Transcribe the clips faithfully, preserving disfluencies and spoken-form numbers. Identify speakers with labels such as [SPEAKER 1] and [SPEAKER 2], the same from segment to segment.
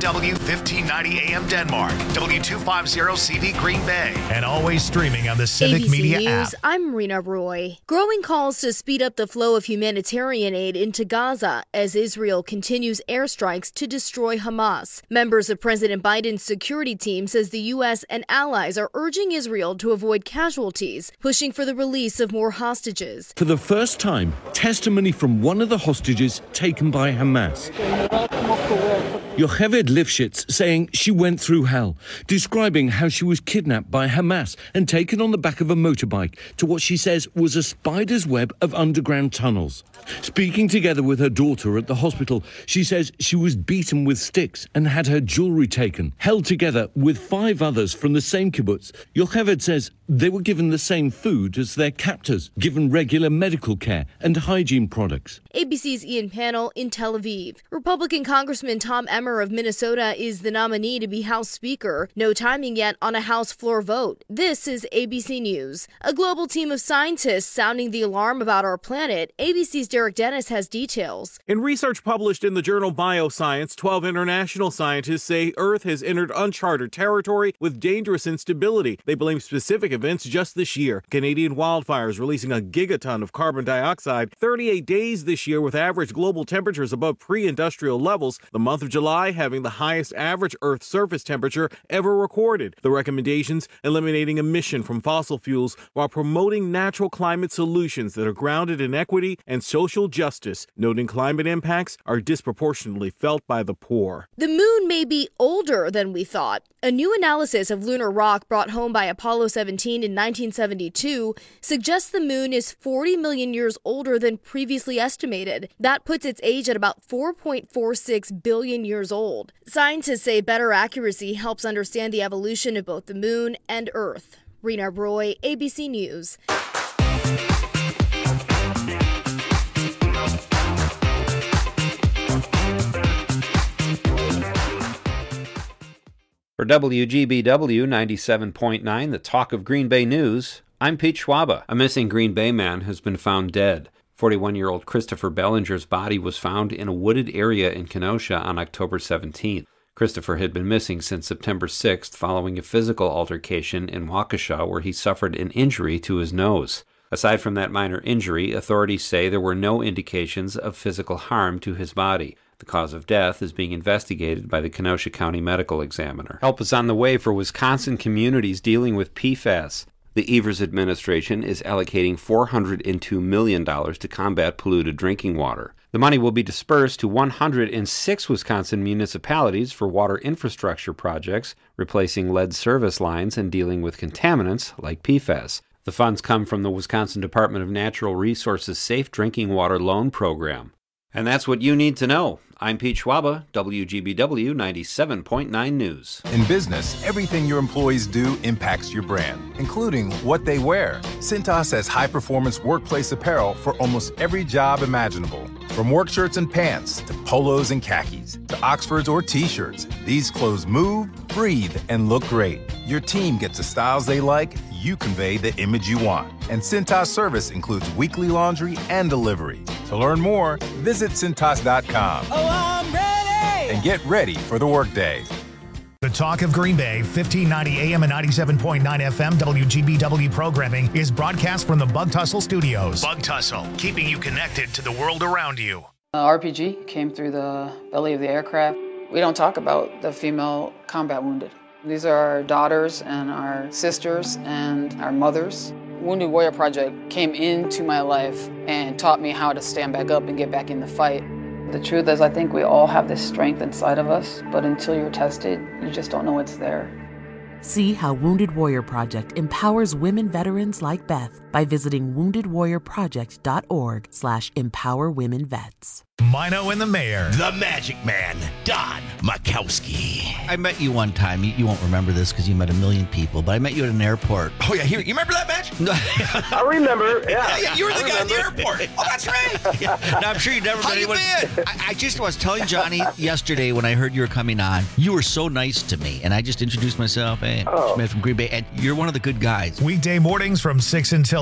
[SPEAKER 1] W fifteen ninety A M Denmark, W two fifty C D Green Bay, and always streaming on the Civic
[SPEAKER 2] A B C
[SPEAKER 1] Media
[SPEAKER 2] News,
[SPEAKER 1] app.
[SPEAKER 2] I'm Rena Roy. Growing calls to speed up the flow of humanitarian aid into Gaza as Israel continues airstrikes to destroy Hamas. Members of President Biden's security team says the U S and allies are urging Israel to avoid casualties, pushing for the release of more hostages.
[SPEAKER 3] For the first time, testimony from one of the hostages taken by Hamas. Yocheved Lifshitz saying she went through hell, describing how she was kidnapped by Hamas and taken on the back of a motorbike to what she says was a spider's web of underground tunnels. Speaking together with her daughter at the hospital, she says she was beaten with sticks and had her jewelry taken, held together with five others from the same kibbutz. Yocheved says they were given the same food as their captors, given regular medical care and hygiene products.
[SPEAKER 2] A B C's Ian Pannell in Tel Aviv. Republican Congressman Tom Emmer of Minnesota is the nominee to be House Speaker. No timing yet on a House floor vote. This is A B C News. A global team of scientists sounding the alarm about our planet. A B C's Derek Dennis has details.
[SPEAKER 4] In research published in the journal Bioscience, twelve international scientists say Earth has entered uncharted territory with dangerous instability. They blame specific events just this year. Canadian wildfires releasing a gigaton of carbon dioxide, thirty-eight days this year with average global temperatures above pre-industrial levels, the month of July having the highest average Earth surface temperature ever recorded. The recommendations: eliminating emission from fossil fuels while promoting natural climate solutions that are grounded in equity and social justice, noting climate impacts are disproportionately felt by the poor.
[SPEAKER 2] The moon may be older than we thought. A new analysis of lunar rock brought home by Apollo seventeen in nineteen seventy-two suggests the moon is forty million years older than previously estimated. That puts its age at about four point four six billion years old. Scientists say better accuracy helps understand the evolution of both the moon and Earth. Rena Roy, A B C News.
[SPEAKER 5] For W G B W ninety-seven point nine, the Talk of Green Bay News, I'm Pete Schwaba. A missing Green Bay man has been found dead. forty-one-year-old Christopher Bellinger's body was found in a wooded area in Kenosha on October seventeenth. Christopher had been missing since September sixth following a physical altercation in Waukesha where he suffered an injury to his nose. Aside from that minor injury, authorities say there were no indications of physical harm to his body. The cause of death is being investigated by the Kenosha County Medical Examiner. Help is on the way for Wisconsin communities dealing with P FAS. The Evers administration is allocating four hundred two million dollars to combat polluted drinking water. The money will be dispersed to one hundred six Wisconsin municipalities for water infrastructure projects, replacing lead service lines and dealing with contaminants like P FAS. The funds come from the Wisconsin Department of Natural Resources Safe Drinking Water Loan Program. And that's what you need to know. I'm Pete Schwaba, W G B W ninety-seven point nine News.
[SPEAKER 6] In business, everything your employees do impacts your brand, including what they wear. Cintas has high-performance workplace apparel for almost every job imaginable. From work shirts and pants, to polos and khakis, to Oxfords or T-shirts, these clothes move, breathe, and look great. Your team gets the styles they like, you convey the image you want. And Cintas service includes weekly laundry and delivery. To learn more, visit Cintas dot com.
[SPEAKER 7] Oh, I'm ready!
[SPEAKER 6] And get ready for the workday.
[SPEAKER 1] The Talk of Green Bay, fifteen ninety A M and ninety-seven point nine F M W G B W programming is broadcast from the Bug Tussle Studios. Bug Tussle, keeping you connected to the world around you.
[SPEAKER 8] Uh, R P G came through the belly of the aircraft. We don't talk about the female combat wounded. These are our daughters and our sisters and our mothers. Wounded Warrior Project came into my life and taught me how to stand back up and get back in the fight. The truth is, I think we all have this strength inside of us, but until you're tested, you just don't know it's there.
[SPEAKER 9] See how Wounded Warrior Project empowers women veterans like Beth by visiting wounded warrior project dot org slash empower women vets.
[SPEAKER 1] Mino and the Mayor.
[SPEAKER 10] The Magic Man, Don Makowski.
[SPEAKER 11] I met you one time. You, you won't remember this because you met a million people, but I met you at an airport.
[SPEAKER 10] Oh, yeah. Here, you remember that match?
[SPEAKER 12] I remember, yeah.
[SPEAKER 10] Yeah, yeah, you were the I guy remember. At the airport. Oh, that's right.
[SPEAKER 11] Yeah. No, I'm sure you never
[SPEAKER 10] How
[SPEAKER 11] met
[SPEAKER 10] you
[SPEAKER 11] anyone.
[SPEAKER 10] been?
[SPEAKER 11] I, I just was telling Johnny yesterday when I heard you were coming on, you were so nice to me. And I just introduced myself. Hey, I'm oh. Smith from Green Bay. And you're one of the good guys.
[SPEAKER 1] Weekday mornings from six until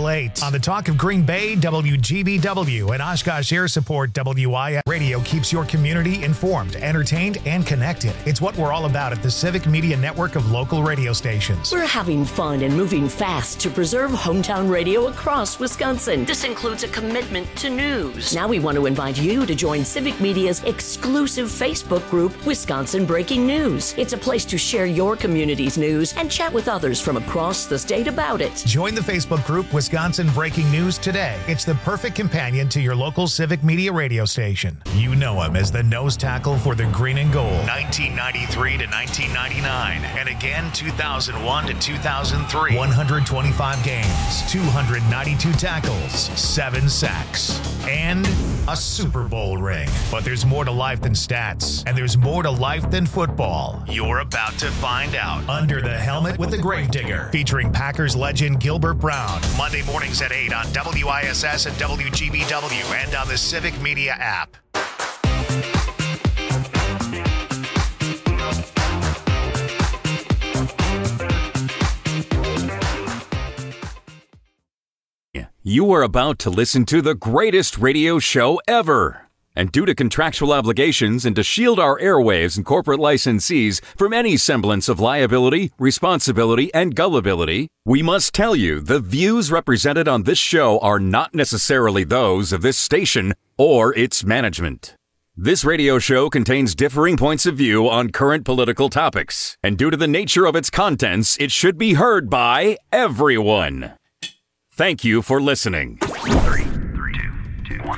[SPEAKER 1] until eight. On the Talk of Green Bay, W G B W, and Oshkosh Air Support W I F. Radio keeps your community informed, entertained, and connected. It's what we're all about at the Civic Media Network of local radio stations.
[SPEAKER 13] We're having fun and moving fast to preserve hometown radio across Wisconsin. This includes a commitment to news. Now we want to invite you to join Civic Media's exclusive Facebook group, Wisconsin Breaking News. It's a place to share your community's news and chat with others from across the state about it.
[SPEAKER 1] Join the Facebook group Wisconsin Breaking News today. It's the perfect companion to your local Civic Media radio station. You know him as the nose tackle for the green and gold. nineteen ninety-three to nineteen ninety-nine. And again, two thousand one to two thousand three. one hundred twenty-five games, two hundred ninety-two tackles, seven sacks, and a Super Bowl ring. But there's more to life than stats, and there's more to life than football. You're about to find out. Under the Helmet with the Gravedigger, featuring Packers legend Gilbert Brown. Monday mornings at eight on W I S S and W G B W and on the Civic Media app.
[SPEAKER 14] You are about to listen to the greatest radio show ever. And due to contractual obligations and to shield our airwaves and corporate licensees from any semblance of liability, responsibility, and gullibility, we must tell you the views represented on this show are not necessarily those of this station or its management. This radio show contains differing points of view on current political topics, and due to the nature of its contents, it should be heard by everyone. Thank you for listening. Three, three, two, two, one.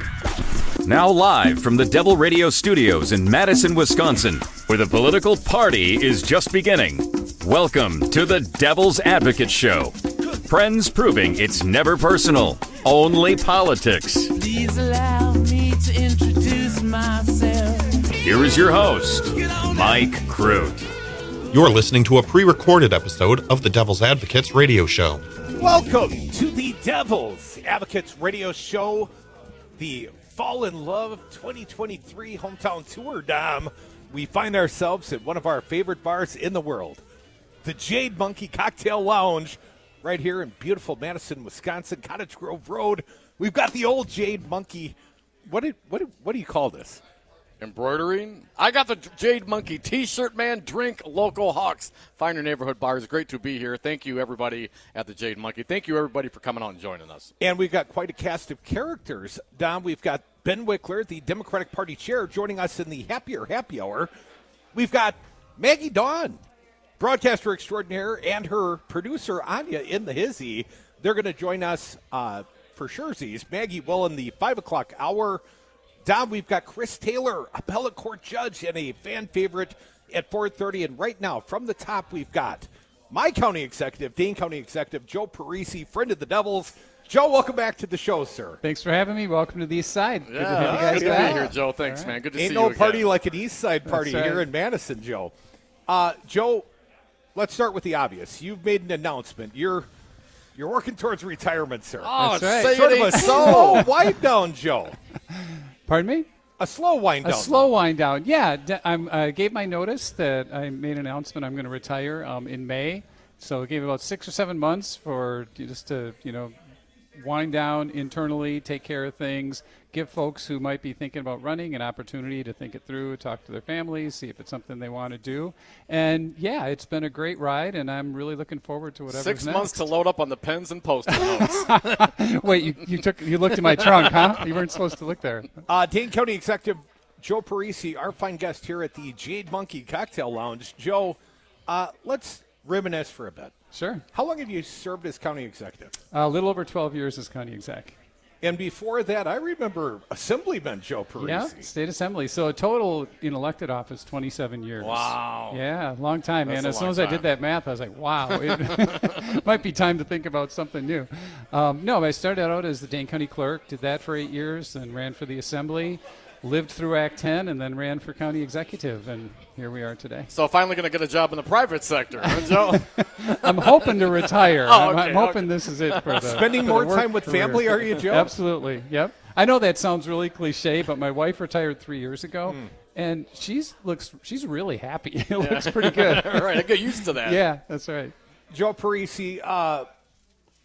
[SPEAKER 14] Now live from the Devil Radio Studios in Madison, Wisconsin, where the political party is just beginning. Welcome to the Devil's Advocate Show. Friends proving it's never personal, only politics.
[SPEAKER 7] Please allow me to introduce myself.
[SPEAKER 14] Here is your host, Mike Crute.
[SPEAKER 15] You're listening to a pre-recorded episode of the Devil's Advocates radio show.
[SPEAKER 16] Welcome to the Devil's Advocates radio show, the Fall in Love twenty twenty-three hometown tour, Dom. We find ourselves at one of our favorite bars in the world, the Jade Monkey Cocktail Lounge, right here in beautiful Madison, Wisconsin, Cottage Grove Road. We've got the old Jade Monkey. What do, what do, what do you call this?
[SPEAKER 17] Embroidering. I got the Jade Monkey T-shirt, man. Drink local Hawks. Find your neighborhood bars. Great to be here. Thank you, everybody at the Jade Monkey. Thank you, everybody, for coming out and joining us.
[SPEAKER 16] And we've got quite a cast of characters. Dom, we've got Ben Wickler, the Democratic Party chair, joining us in the Happier Happy Hour. We've got Maggie Dawn, broadcaster extraordinaire, and her producer, Anya, in the hizzy. They're going to join us uh, for surezies. Maggie will in the five o'clock hour. Dom, we've got Chris Taylor, appellate court judge and a fan favorite at four thirty. And right now, from the top, we've got my county executive, Dane County Executive Joe Parisi, friend of the Devils. Joe, welcome back to the show, sir.
[SPEAKER 18] Thanks for having me. Welcome to the East Side.
[SPEAKER 17] Yeah,
[SPEAKER 18] good to have you guys
[SPEAKER 17] good
[SPEAKER 18] back.
[SPEAKER 17] to be here, Joe. Thanks, right. man. Good to
[SPEAKER 16] Ain't
[SPEAKER 17] see
[SPEAKER 16] no
[SPEAKER 17] you again.
[SPEAKER 16] party like an East Side party
[SPEAKER 18] right.
[SPEAKER 16] here in Madison, Joe. Uh, Joe, let's start with the obvious. You've made an announcement. You're you're working towards retirement, sir.
[SPEAKER 17] Oh,
[SPEAKER 18] That's right.
[SPEAKER 17] say
[SPEAKER 16] Sort
[SPEAKER 17] it
[SPEAKER 16] of a
[SPEAKER 17] ain't
[SPEAKER 16] slow wind down, Joe.
[SPEAKER 18] Pardon me?
[SPEAKER 16] A slow wind
[SPEAKER 18] A
[SPEAKER 16] down.
[SPEAKER 18] slow wind down. Yeah, d- I'm, I gave my notice that I made an announcement I'm going to retire um, in May. So it gave about six or seven months for just to, you know, wind down internally, take care of things, give folks who might be thinking about running an opportunity to think it through, talk to their families, see if it's something they want to do. And, yeah, it's been a great ride, and I'm really looking forward to whatever's
[SPEAKER 17] Six
[SPEAKER 18] next.
[SPEAKER 17] months to load up on the pens and post-it notes.
[SPEAKER 18] Wait, you, you took you looked in my trunk, huh? You weren't supposed to look there.
[SPEAKER 16] Uh, Dane County Executive Joe Parisi, our fine guest here at the Jade Monkey Cocktail Lounge. Joe, uh, let's reminisce for a bit.
[SPEAKER 18] Sure.
[SPEAKER 16] How long have you served as county executive?
[SPEAKER 18] A little over twelve years as county exec.
[SPEAKER 16] And before that, I remember Assemblyman Joe Parisi.
[SPEAKER 18] Yeah, state assembly. So a total in elected office, twenty-seven years.
[SPEAKER 17] Wow.
[SPEAKER 18] Yeah, long time,
[SPEAKER 17] That's
[SPEAKER 18] man.
[SPEAKER 17] a
[SPEAKER 18] As soon
[SPEAKER 17] long
[SPEAKER 18] as I
[SPEAKER 17] time.
[SPEAKER 18] did that math, I was like, wow, it might be time to think about something new. Um, no, I started out as the Dane County clerk, did that for eight years, then ran for the assembly, lived through Act ten, and then ran for county executive, and here we are today.
[SPEAKER 17] So finally going to get a job in the private sector, huh, Joe?
[SPEAKER 18] I'm hoping to retire.
[SPEAKER 17] Oh,
[SPEAKER 18] I'm,
[SPEAKER 17] okay,
[SPEAKER 18] I'm hoping
[SPEAKER 17] okay.
[SPEAKER 18] this is it for the
[SPEAKER 16] Spending
[SPEAKER 18] for
[SPEAKER 16] more
[SPEAKER 18] the work
[SPEAKER 16] time with
[SPEAKER 18] career.
[SPEAKER 16] family, are you, Joe?
[SPEAKER 18] Absolutely. Yep. I know that sounds really cliche, but my wife retired three years ago,
[SPEAKER 16] Mm.
[SPEAKER 18] and she's looks she's really happy. It looks pretty good.
[SPEAKER 17] All right, I get used to that.
[SPEAKER 18] Yeah, that's right.
[SPEAKER 16] Joe Parisi, uh,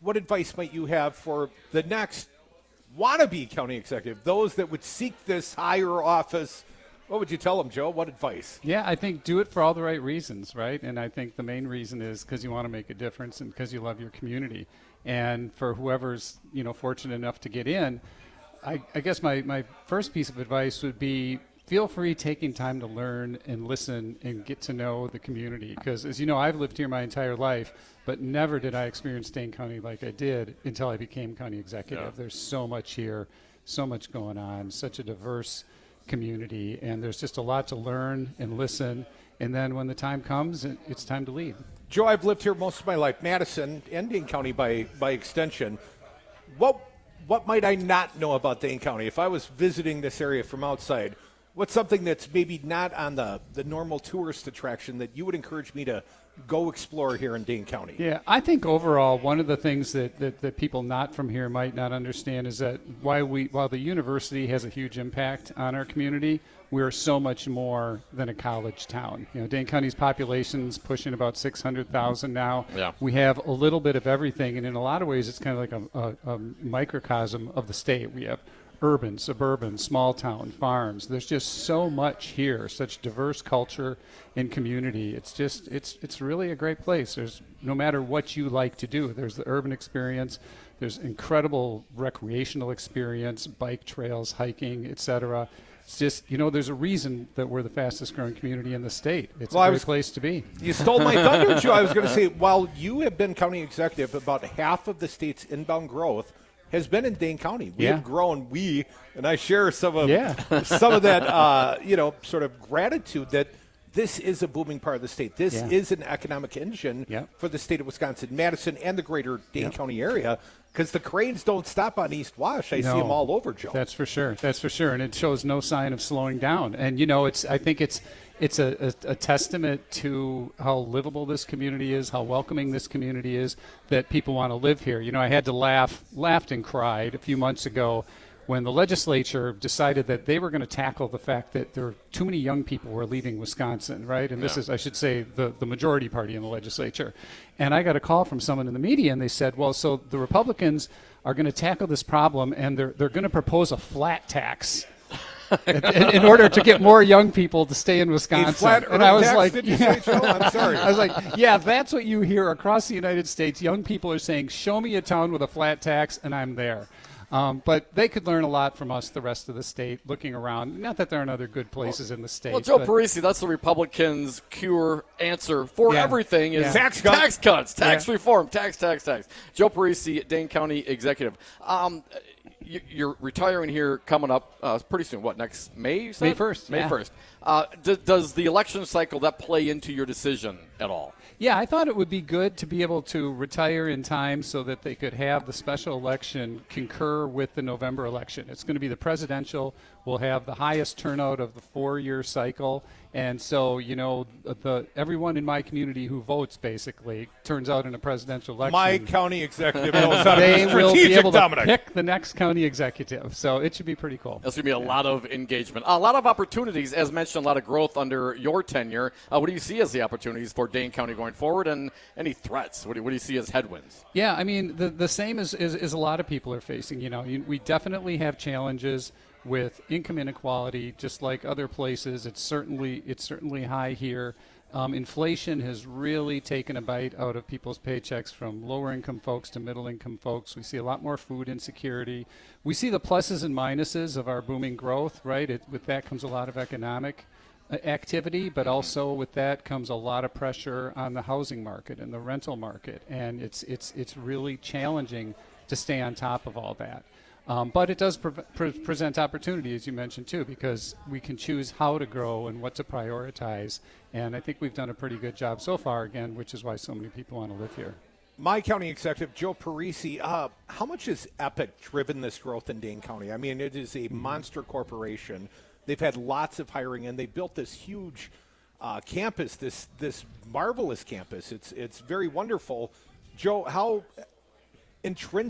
[SPEAKER 16] what advice might you have for the next wannabe county executive, those that would seek this higher office? What would you tell them, Joe? What advice?
[SPEAKER 18] Yeah, I think do it for all the right reasons, right? And I think the main reason is because you want to make a difference and because you love your community. And for whoever's, you know, fortunate enough to get in, I, I guess my, my first piece of advice would be feel free taking time to learn and listen and get to know the community. Because as you know, I've lived here my entire life, but never did I experience Dane County like I did until I became county executive. Yeah. There's so much here, so much going on, such a diverse community, and there's just a lot to learn and listen, and then when the time comes, it, it's time to lead.
[SPEAKER 16] Joe, I've lived here most of my life, Madison and Dane County by by extension. What what might I not know about Dane County if I was visiting this area from outside? What's something that's maybe not on the, the normal tourist attraction that you would encourage me to go explore here in Dane County?
[SPEAKER 18] Yeah, I think overall one of the things that, that, that people not from here might not understand is that why we while the university has a huge impact on our community, we are so much more than a college town. You know, Dane County's population's pushing about six hundred thousand now.
[SPEAKER 17] Yeah.
[SPEAKER 18] We have a little bit of everything, and in a lot of ways it's kind of like a, a, a microcosm of the state. We have urban, suburban, small town, farms. There's just so much here, such diverse culture and community. It's just, it's it's really a great place. There's no matter what you like to do. There's the urban experience. There's incredible recreational experience, bike trails, hiking, et cetera. It's just, you know, there's a reason that we're the fastest growing community in the state. It's well, a great was, place to be.
[SPEAKER 16] You stole my thunder, Joe. I was going to say, while you have been county executive, about half of the state's inbound growth has been in Dane County. We
[SPEAKER 18] yeah.
[SPEAKER 16] have grown, we, and I share some of
[SPEAKER 18] yeah.
[SPEAKER 16] some of that, uh, you know, sort of gratitude that this is a booming part of the state. This
[SPEAKER 18] yeah.
[SPEAKER 16] is an economic engine
[SPEAKER 18] yep.
[SPEAKER 16] for the state of Wisconsin, Madison, and the greater Dane
[SPEAKER 18] yep.
[SPEAKER 16] County area, because the cranes don't stop on East Wash. I
[SPEAKER 18] no,
[SPEAKER 16] see them all over, Joe.
[SPEAKER 18] That's for sure. That's for sure, and it shows no sign of slowing down. And, you know, it's I think it's it's a, a, a testament to how livable this community is, how welcoming this community is, that people want to live here. You know, I had to laugh, laughed and cried a few months ago when the legislature decided that they were going to tackle the fact that there were too many young people who were leaving Wisconsin, right? And this
[SPEAKER 17] Yeah.
[SPEAKER 18] is, I should say, the, the majority party in the legislature. And I got a call from someone in the media, and they said, well, so the Republicans are going to tackle this problem, and they're they're going to propose a flat tax in, in order to get more young people to stay in Wisconsin.
[SPEAKER 16] Flat
[SPEAKER 18] and I was
[SPEAKER 16] tax,
[SPEAKER 18] like,
[SPEAKER 16] did you
[SPEAKER 18] yeah.
[SPEAKER 16] say, Joe? I'm sorry.
[SPEAKER 18] I was like, yeah, that's what you hear across the United States. Young people are saying, show me a town with a flat tax, and I'm there. Um, but they could learn a lot from us, the rest of the state, looking around. Not that there aren't other good places
[SPEAKER 17] well,
[SPEAKER 18] in the state.
[SPEAKER 17] Well, Joe
[SPEAKER 18] but
[SPEAKER 17] Parisi, that's the Republicans' cure answer for
[SPEAKER 18] yeah.
[SPEAKER 17] everything is
[SPEAKER 18] yeah.
[SPEAKER 16] tax cuts,
[SPEAKER 17] tax, cuts, tax
[SPEAKER 18] yeah.
[SPEAKER 17] reform, tax, tax, tax. Joe Parisi, Dane County executive. Um, you, you're retiring here coming up uh, pretty soon. What, next May, you said?
[SPEAKER 18] May first.
[SPEAKER 17] May
[SPEAKER 18] yeah.
[SPEAKER 17] first. Uh, d- does the election cycle, that play into your decision at all?
[SPEAKER 18] Yeah, I thought it would be good to be able to retire in time so that they could have the special election concur with the November election. It's going to be the presidential. We'll have the highest turnout of the four-year cycle. And so, you know, the everyone in my community who votes basically turns out in a presidential election.
[SPEAKER 16] My county executive knows how to
[SPEAKER 18] they
[SPEAKER 16] be
[SPEAKER 18] will be
[SPEAKER 16] strategic,
[SPEAKER 18] able to
[SPEAKER 16] Dominic.
[SPEAKER 18] pick the next county executive. So it should be pretty cool.
[SPEAKER 17] There's going to be a yeah. lot of engagement, a lot of opportunities, as mentioned, a lot of growth under your tenure. Uh, what do you see as the opportunities for Dane County going forward, and any threats? What do, what do you see as headwinds?
[SPEAKER 18] Yeah, I mean, the the same as, as, as a lot of people are facing. You know, you, we definitely have challenges with income inequality, just like other places. It's certainly it's certainly high here. Um, inflation has really taken a bite out of people's paychecks, from lower income folks to middle income folks. We see a lot more food insecurity. We see the pluses and minuses of our booming growth, right? It, with that comes a lot of economic uh, activity, but also with that comes a lot of pressure on the housing market and the rental market. And it's it's it's really challenging to stay on top of all that. Um, but it does pre- pre- present opportunity, as you mentioned, too, because we can choose how to grow and what to prioritize. And I think we've done a pretty good job so far, again, which is why so many people want to live here.
[SPEAKER 16] My county executive, Joe Parisi, uh, how much has Epic driven this growth in Dane County? I mean, it is a mm-hmm. monster corporation. They've had lots of hiring, and they built this huge uh, campus, this this marvelous campus. It's it's very wonderful. Joe, how intrinsic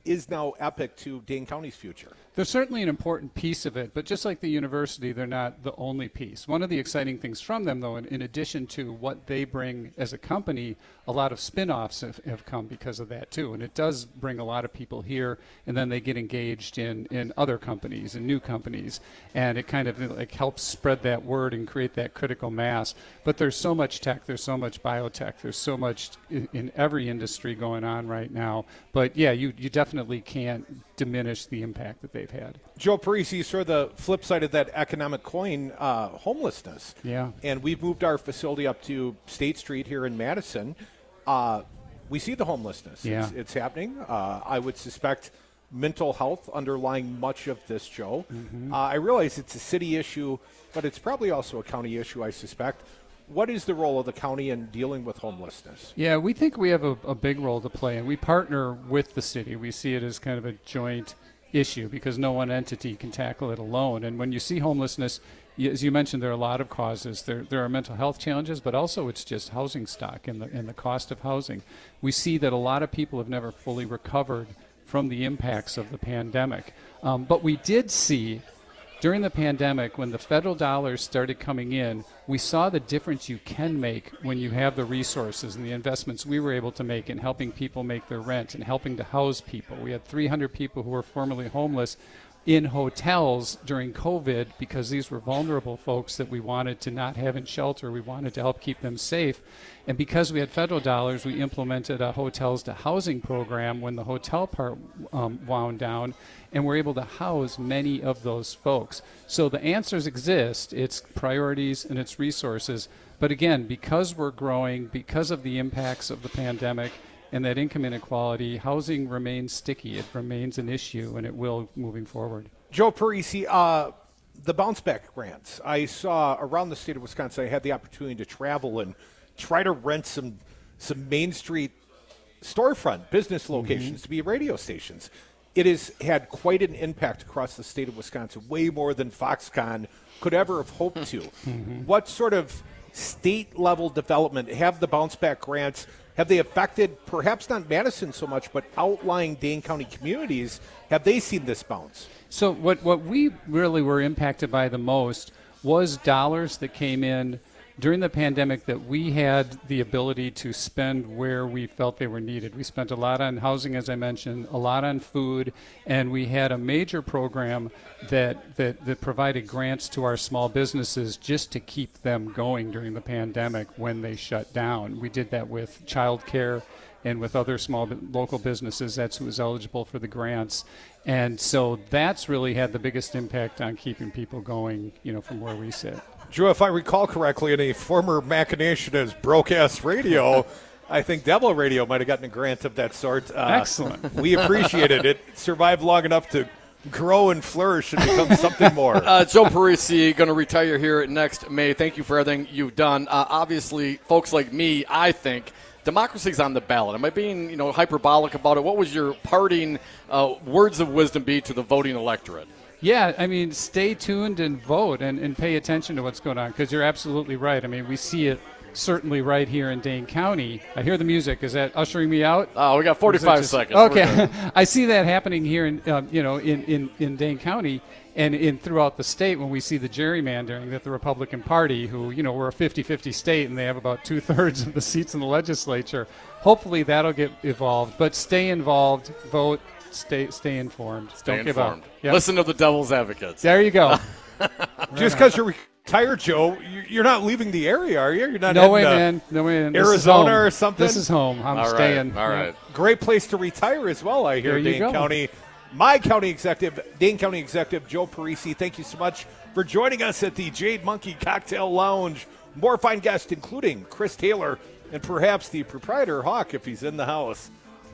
[SPEAKER 16] is now epic to Dane County's future.
[SPEAKER 18] They're certainly an important piece of it, but just like the university, they're not the only piece. One of the exciting things from them, though, in, in addition to what they bring as a company, a lot of spin-offs have, have come because of that, too. And it does bring a lot of people here, and then they get engaged in, in other companies and new companies. And it kind of like helps spread that word and create that critical mass. But there's so much tech, there's so much biotech, there's so much in, in every industry going on right now. But, yeah, you, you definitely can't diminish the impact that they've had.
[SPEAKER 16] Joe Parisi, sort of the flip side of that economic coin, uh, homelessness.
[SPEAKER 18] Yeah.
[SPEAKER 16] And we've moved our facility up to State Street here in Madison. Uh, we see the homelessness.
[SPEAKER 18] Yeah.
[SPEAKER 16] It's, it's happening. Uh, I would suspect mental health underlying much of this, Joe.
[SPEAKER 18] Mm-hmm.
[SPEAKER 16] Uh, I realize it's a city issue, but it's probably also a county issue, I suspect. What is the role of the county in dealing with homelessness?
[SPEAKER 18] Yeah, we think we have a, a big role to play, and we partner with the city. We see it as kind of a joint issue because no one entity can tackle it alone. And when you see homelessness, as you mentioned, there are a lot of causes. There there are mental health challenges, but also it's just housing stock and the, and the cost of housing. We see that a lot of people have never fully recovered from the impacts of the pandemic. Um, but we did see during the pandemic, when the federal dollars started coming in, we saw the difference you can make when you have the resources and the investments we were able to make in helping people make their rent and helping to house people. We had three hundred people who were formerly homeless in hotels during COVID because these were vulnerable folks that we wanted to not have in shelter. We wanted to help keep them safe. And because we had federal dollars, we implemented a hotels to housing program when the hotel part um, wound down, and we're able to house many of those folks. So the answers exist. It's priorities and it's resources. But again, because we're growing, because of the impacts of the pandemic, and that income inequality, housing remains sticky. It remains an issue, and it will moving forward.
[SPEAKER 16] Joe Parisi, uh, the bounce back grants. I saw around the state of Wisconsin, I had the opportunity to travel and try to rent some some Main Street storefront business locations mm-hmm. to be radio stations. It has had quite an impact across the state of Wisconsin, way more than Foxconn could ever have hoped to. Mm-hmm. What sort of state-level development have the bounce back grants? Have they affected, perhaps not Madison so much, but outlying Dane County communities? Have they seen this bounce?
[SPEAKER 18] So what, what we really were impacted by the most was dollars that came in during the pandemic that we had the ability to spend where we felt they were needed. We spent a lot on housing, as I mentioned, a lot on food, and we had a major program that, that, that provided grants to our small businesses just to keep them going during the pandemic when they shut down. We did that with childcare and with other small local businesses. That's who was eligible for the grants. And so that's really had the biggest impact on keeping people going, you know, from where we sit.
[SPEAKER 16] Drew, if I recall correctly, in a former machination as broadcast radio, I think Devil Radio might have gotten a grant of that sort.
[SPEAKER 18] Uh, Excellent.
[SPEAKER 16] We appreciate it. It survived long enough to grow and flourish and become something more.
[SPEAKER 17] Uh, Joe Parisi, going to retire here next May. Thank you for everything you've done. Uh, obviously, folks like me, I think, democracy's on the ballot. Am I being, you know, hyperbolic about it? What was your parting uh, words of wisdom be to the voting electorate?
[SPEAKER 18] Yeah, I mean, stay tuned and vote and, and pay attention to what's going on, because you're absolutely right. I mean, we see it certainly right here in Dane County. I hear the music. Is that ushering me out?
[SPEAKER 17] Oh, we got forty-five just, seconds.
[SPEAKER 18] Okay. I see that happening here in, um, you know, in, in, in Dane County and in throughout the state when we see the gerrymandering that the Republican Party, who, you know, we're a fifty-fifty state and they have about two-thirds of the seats in the legislature. Hopefully that'll get evolved. But stay involved, vote. Stay stay informed.
[SPEAKER 17] Stay
[SPEAKER 18] Don't
[SPEAKER 17] informed.
[SPEAKER 18] give up. Yep.
[SPEAKER 17] Listen to the Devil's Advocates.
[SPEAKER 18] There you go.
[SPEAKER 16] Just because you're retired, Joe, you're not leaving the area, are you? You're not
[SPEAKER 18] no
[SPEAKER 16] in
[SPEAKER 18] way,
[SPEAKER 16] uh,
[SPEAKER 18] man. No way, man.
[SPEAKER 16] Arizona or something?
[SPEAKER 18] This is home. I'm
[SPEAKER 17] All
[SPEAKER 18] staying.
[SPEAKER 17] Right. All right.
[SPEAKER 16] Great place to retire as well, I hear,
[SPEAKER 18] there you
[SPEAKER 16] Dane
[SPEAKER 18] go.
[SPEAKER 16] County. My county executive, Dane County Executive Joe Parisi, thank you so much for joining us at the Jade Monkey Cocktail Lounge. More fine guests, including Chris Taylor and perhaps the proprietor, Hawk, if he's in the house.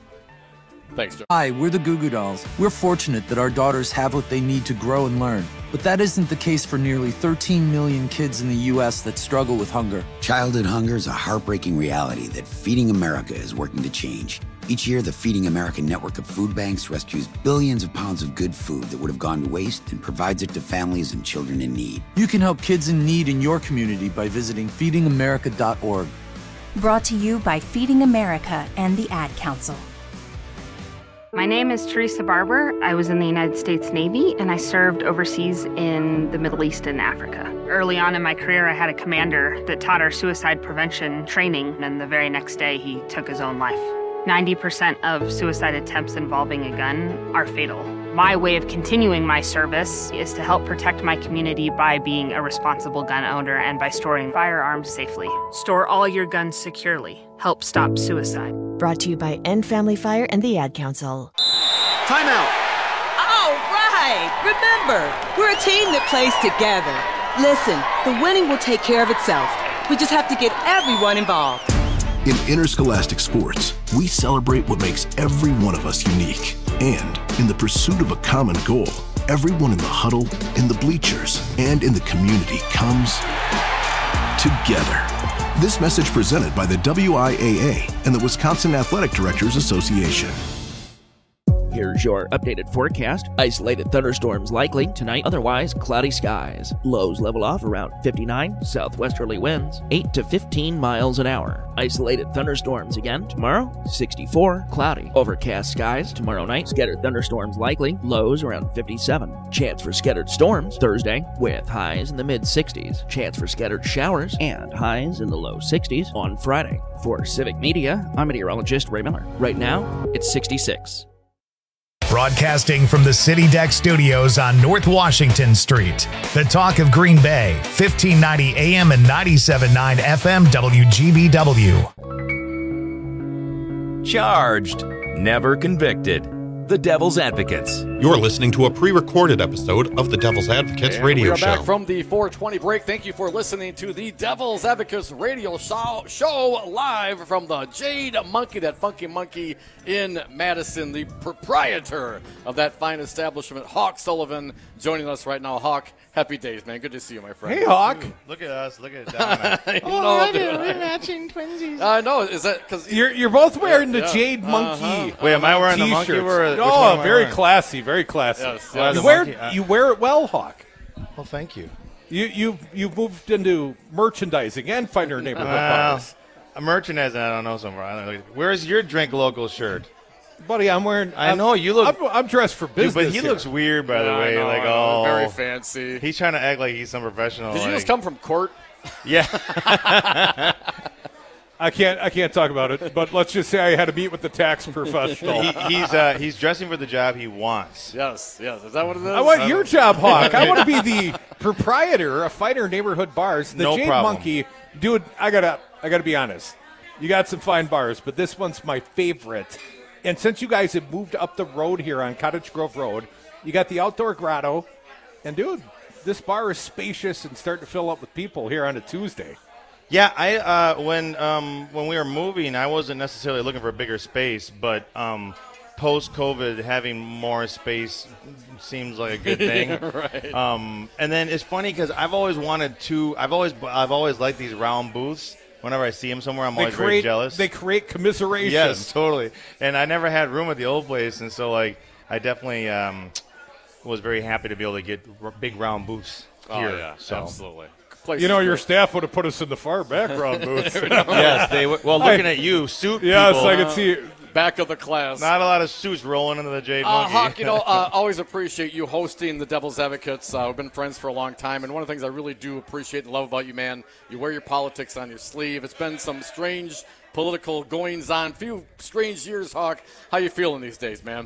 [SPEAKER 17] Thanks, Joe.
[SPEAKER 19] Hi, we're the Goo Goo Dolls. We're fortunate that our daughters have what they need to grow and learn. But that isn't the case for nearly thirteen million kids in the U S that struggle with hunger.
[SPEAKER 20] Childhood hunger is a heartbreaking reality that Feeding America is working to change. Each year, the Feeding America network of food banks rescues billions of pounds of good food that would have gone to waste and provides it to families and children in need.
[SPEAKER 19] You can help kids in need in your community by visiting feeding america dot org.
[SPEAKER 21] Brought to you by Feeding America and the Ad Council. My name is Teresa Barber. I was in the United States Navy, and I served overseas in the Middle East and Africa. Early on in my career, I had a commander that taught our suicide prevention training, and the very next day, he took his own life. ninety percent of suicide attempts involving a gun are fatal. My way of continuing my service is to help protect my community by being a responsible gun owner and by storing firearms safely. Store all your guns securely. Help stop suicide.
[SPEAKER 22] Brought to you by End Family Fire and the Ad Council.
[SPEAKER 23] Timeout. All right. Remember, we're a team that plays together. Listen, the winning will take care of itself. We just have to get everyone involved.
[SPEAKER 24] In interscholastic sports, we celebrate what makes every one of us unique. And in the pursuit of a common goal, everyone in the huddle, in the bleachers, and in the community comes together. This message presented by the W I A A and the Wisconsin Athletic Directors Association.
[SPEAKER 25] Here's your updated forecast. Isolated thunderstorms likely tonight, otherwise cloudy skies. Lows level off around fifty-nine, southwesterly winds eight to fifteen miles an hour. Isolated thunderstorms again tomorrow, sixty-four, cloudy. Overcast skies tomorrow night, scattered thunderstorms likely, lows around fifty-seven. Chance for scattered storms Thursday with highs in the mid sixties. Chance for scattered showers and highs in the low sixties on Friday. For Civic Media, I'm meteorologist Ray Miller. Right now, it's sixty-six.
[SPEAKER 1] Broadcasting from the City Deck Studios on North Washington Street. The talk of Green Bay, fifteen ninety A M and ninety-seven point nine F M W G B W.
[SPEAKER 26] Charged, never convicted. The Devil's Advocates.
[SPEAKER 15] You're listening to a pre-recorded episode of the Devil's Advocates
[SPEAKER 17] and
[SPEAKER 15] radio
[SPEAKER 17] we are
[SPEAKER 15] show.
[SPEAKER 17] Back from the four twenty break. Thank you for listening to the Devil's Advocates radio show, show live from the Jade Monkey, that funky monkey in Madison. The proprietor of that fine establishment, Hawk Sullivan, joining us right now. Hawk, happy days, man. Good to see you, my friend.
[SPEAKER 16] Hey, Hawk.
[SPEAKER 27] Look at us. Look at Donna.
[SPEAKER 17] oh,
[SPEAKER 27] I do. We're matching twinsies.
[SPEAKER 17] I uh, know. Is that because
[SPEAKER 16] you're you're both wearing
[SPEAKER 17] yeah,
[SPEAKER 16] the
[SPEAKER 17] yeah.
[SPEAKER 16] Jade Monkey?
[SPEAKER 27] Uh-huh. Wait, am I wearing
[SPEAKER 16] T-shirts.
[SPEAKER 27] the monkey? Or a,
[SPEAKER 16] oh, very classy, very classy.
[SPEAKER 27] Yes,
[SPEAKER 16] yes.
[SPEAKER 27] You,
[SPEAKER 16] You, wear,
[SPEAKER 27] monkey? Uh,
[SPEAKER 16] you wear it well, Hawk.
[SPEAKER 27] Well, thank you.
[SPEAKER 16] You you you've moved into merchandising and Finder Neighborhood
[SPEAKER 27] well,
[SPEAKER 16] bars.
[SPEAKER 27] A merchandising, I don't know somewhere. I don't know. Where's your drink local shirt?
[SPEAKER 16] Buddy, I'm wearing.
[SPEAKER 27] I
[SPEAKER 16] I'm,
[SPEAKER 27] know you look.
[SPEAKER 16] I'm, I'm dressed for business.
[SPEAKER 27] Dude, but he
[SPEAKER 16] here.
[SPEAKER 27] looks weird, by the
[SPEAKER 17] yeah,
[SPEAKER 27] way.
[SPEAKER 17] I know,
[SPEAKER 27] like,
[SPEAKER 17] I know.
[SPEAKER 27] oh,
[SPEAKER 17] very fancy.
[SPEAKER 27] He's trying to act like he's some professional.
[SPEAKER 17] Did
[SPEAKER 27] like,
[SPEAKER 17] you just come from court?
[SPEAKER 27] Yeah.
[SPEAKER 16] I can't. I can't talk about it. But let's just say I had to meet with the tax professional.
[SPEAKER 27] he, he's uh, he's dressing for the job he wants.
[SPEAKER 17] Yes, yes. Is that what it is?
[SPEAKER 16] I want your job, Hawk. I want to be the proprietor of Finder Neighborhood Bars. The
[SPEAKER 27] No
[SPEAKER 16] Jade
[SPEAKER 27] problem.
[SPEAKER 16] Monkey, dude. I gotta. I gotta be honest. You got some fine bars, but this one's my favorite. And since you guys have moved up the road here on Cottage Grove Road, you got the outdoor grotto. And, dude, this bar is spacious and starting to fill up with people here on a Tuesday.
[SPEAKER 27] Yeah, I uh, when um, when we were moving, I wasn't necessarily looking for a bigger space, but um, post-COVID, having more space seems like a good thing.
[SPEAKER 17] Right.
[SPEAKER 27] Um, and then it's funny because I've always wanted to. I've always I've always liked these round booths. Whenever I see them somewhere, I'm
[SPEAKER 16] they
[SPEAKER 27] always
[SPEAKER 16] create,
[SPEAKER 27] very jealous.
[SPEAKER 16] They create commiseration.
[SPEAKER 27] Yes, totally. And I never had room at the old place, and so like I definitely um, was very happy to be able to get r- big round booths here.
[SPEAKER 17] Oh, yeah,
[SPEAKER 27] so.
[SPEAKER 17] absolutely.
[SPEAKER 16] You know, your staff would have put us in the far background booths.
[SPEAKER 27] Yes, they w- well, looking at you, suit
[SPEAKER 16] yes,
[SPEAKER 27] people.
[SPEAKER 16] I can see it.
[SPEAKER 17] Back of the class.
[SPEAKER 27] Not a lot of suits rolling into the Jade
[SPEAKER 17] Uh,
[SPEAKER 27] Monkey.
[SPEAKER 17] Hawk, you know, uh, always appreciate you hosting the Devil's Advocates. Uh, we've been friends for a long time, and one of the things I really do appreciate and love about you, man, you wear your politics on your sleeve. It's been some strange political goings-on, few strange years, Hawk. How you feeling these days, man?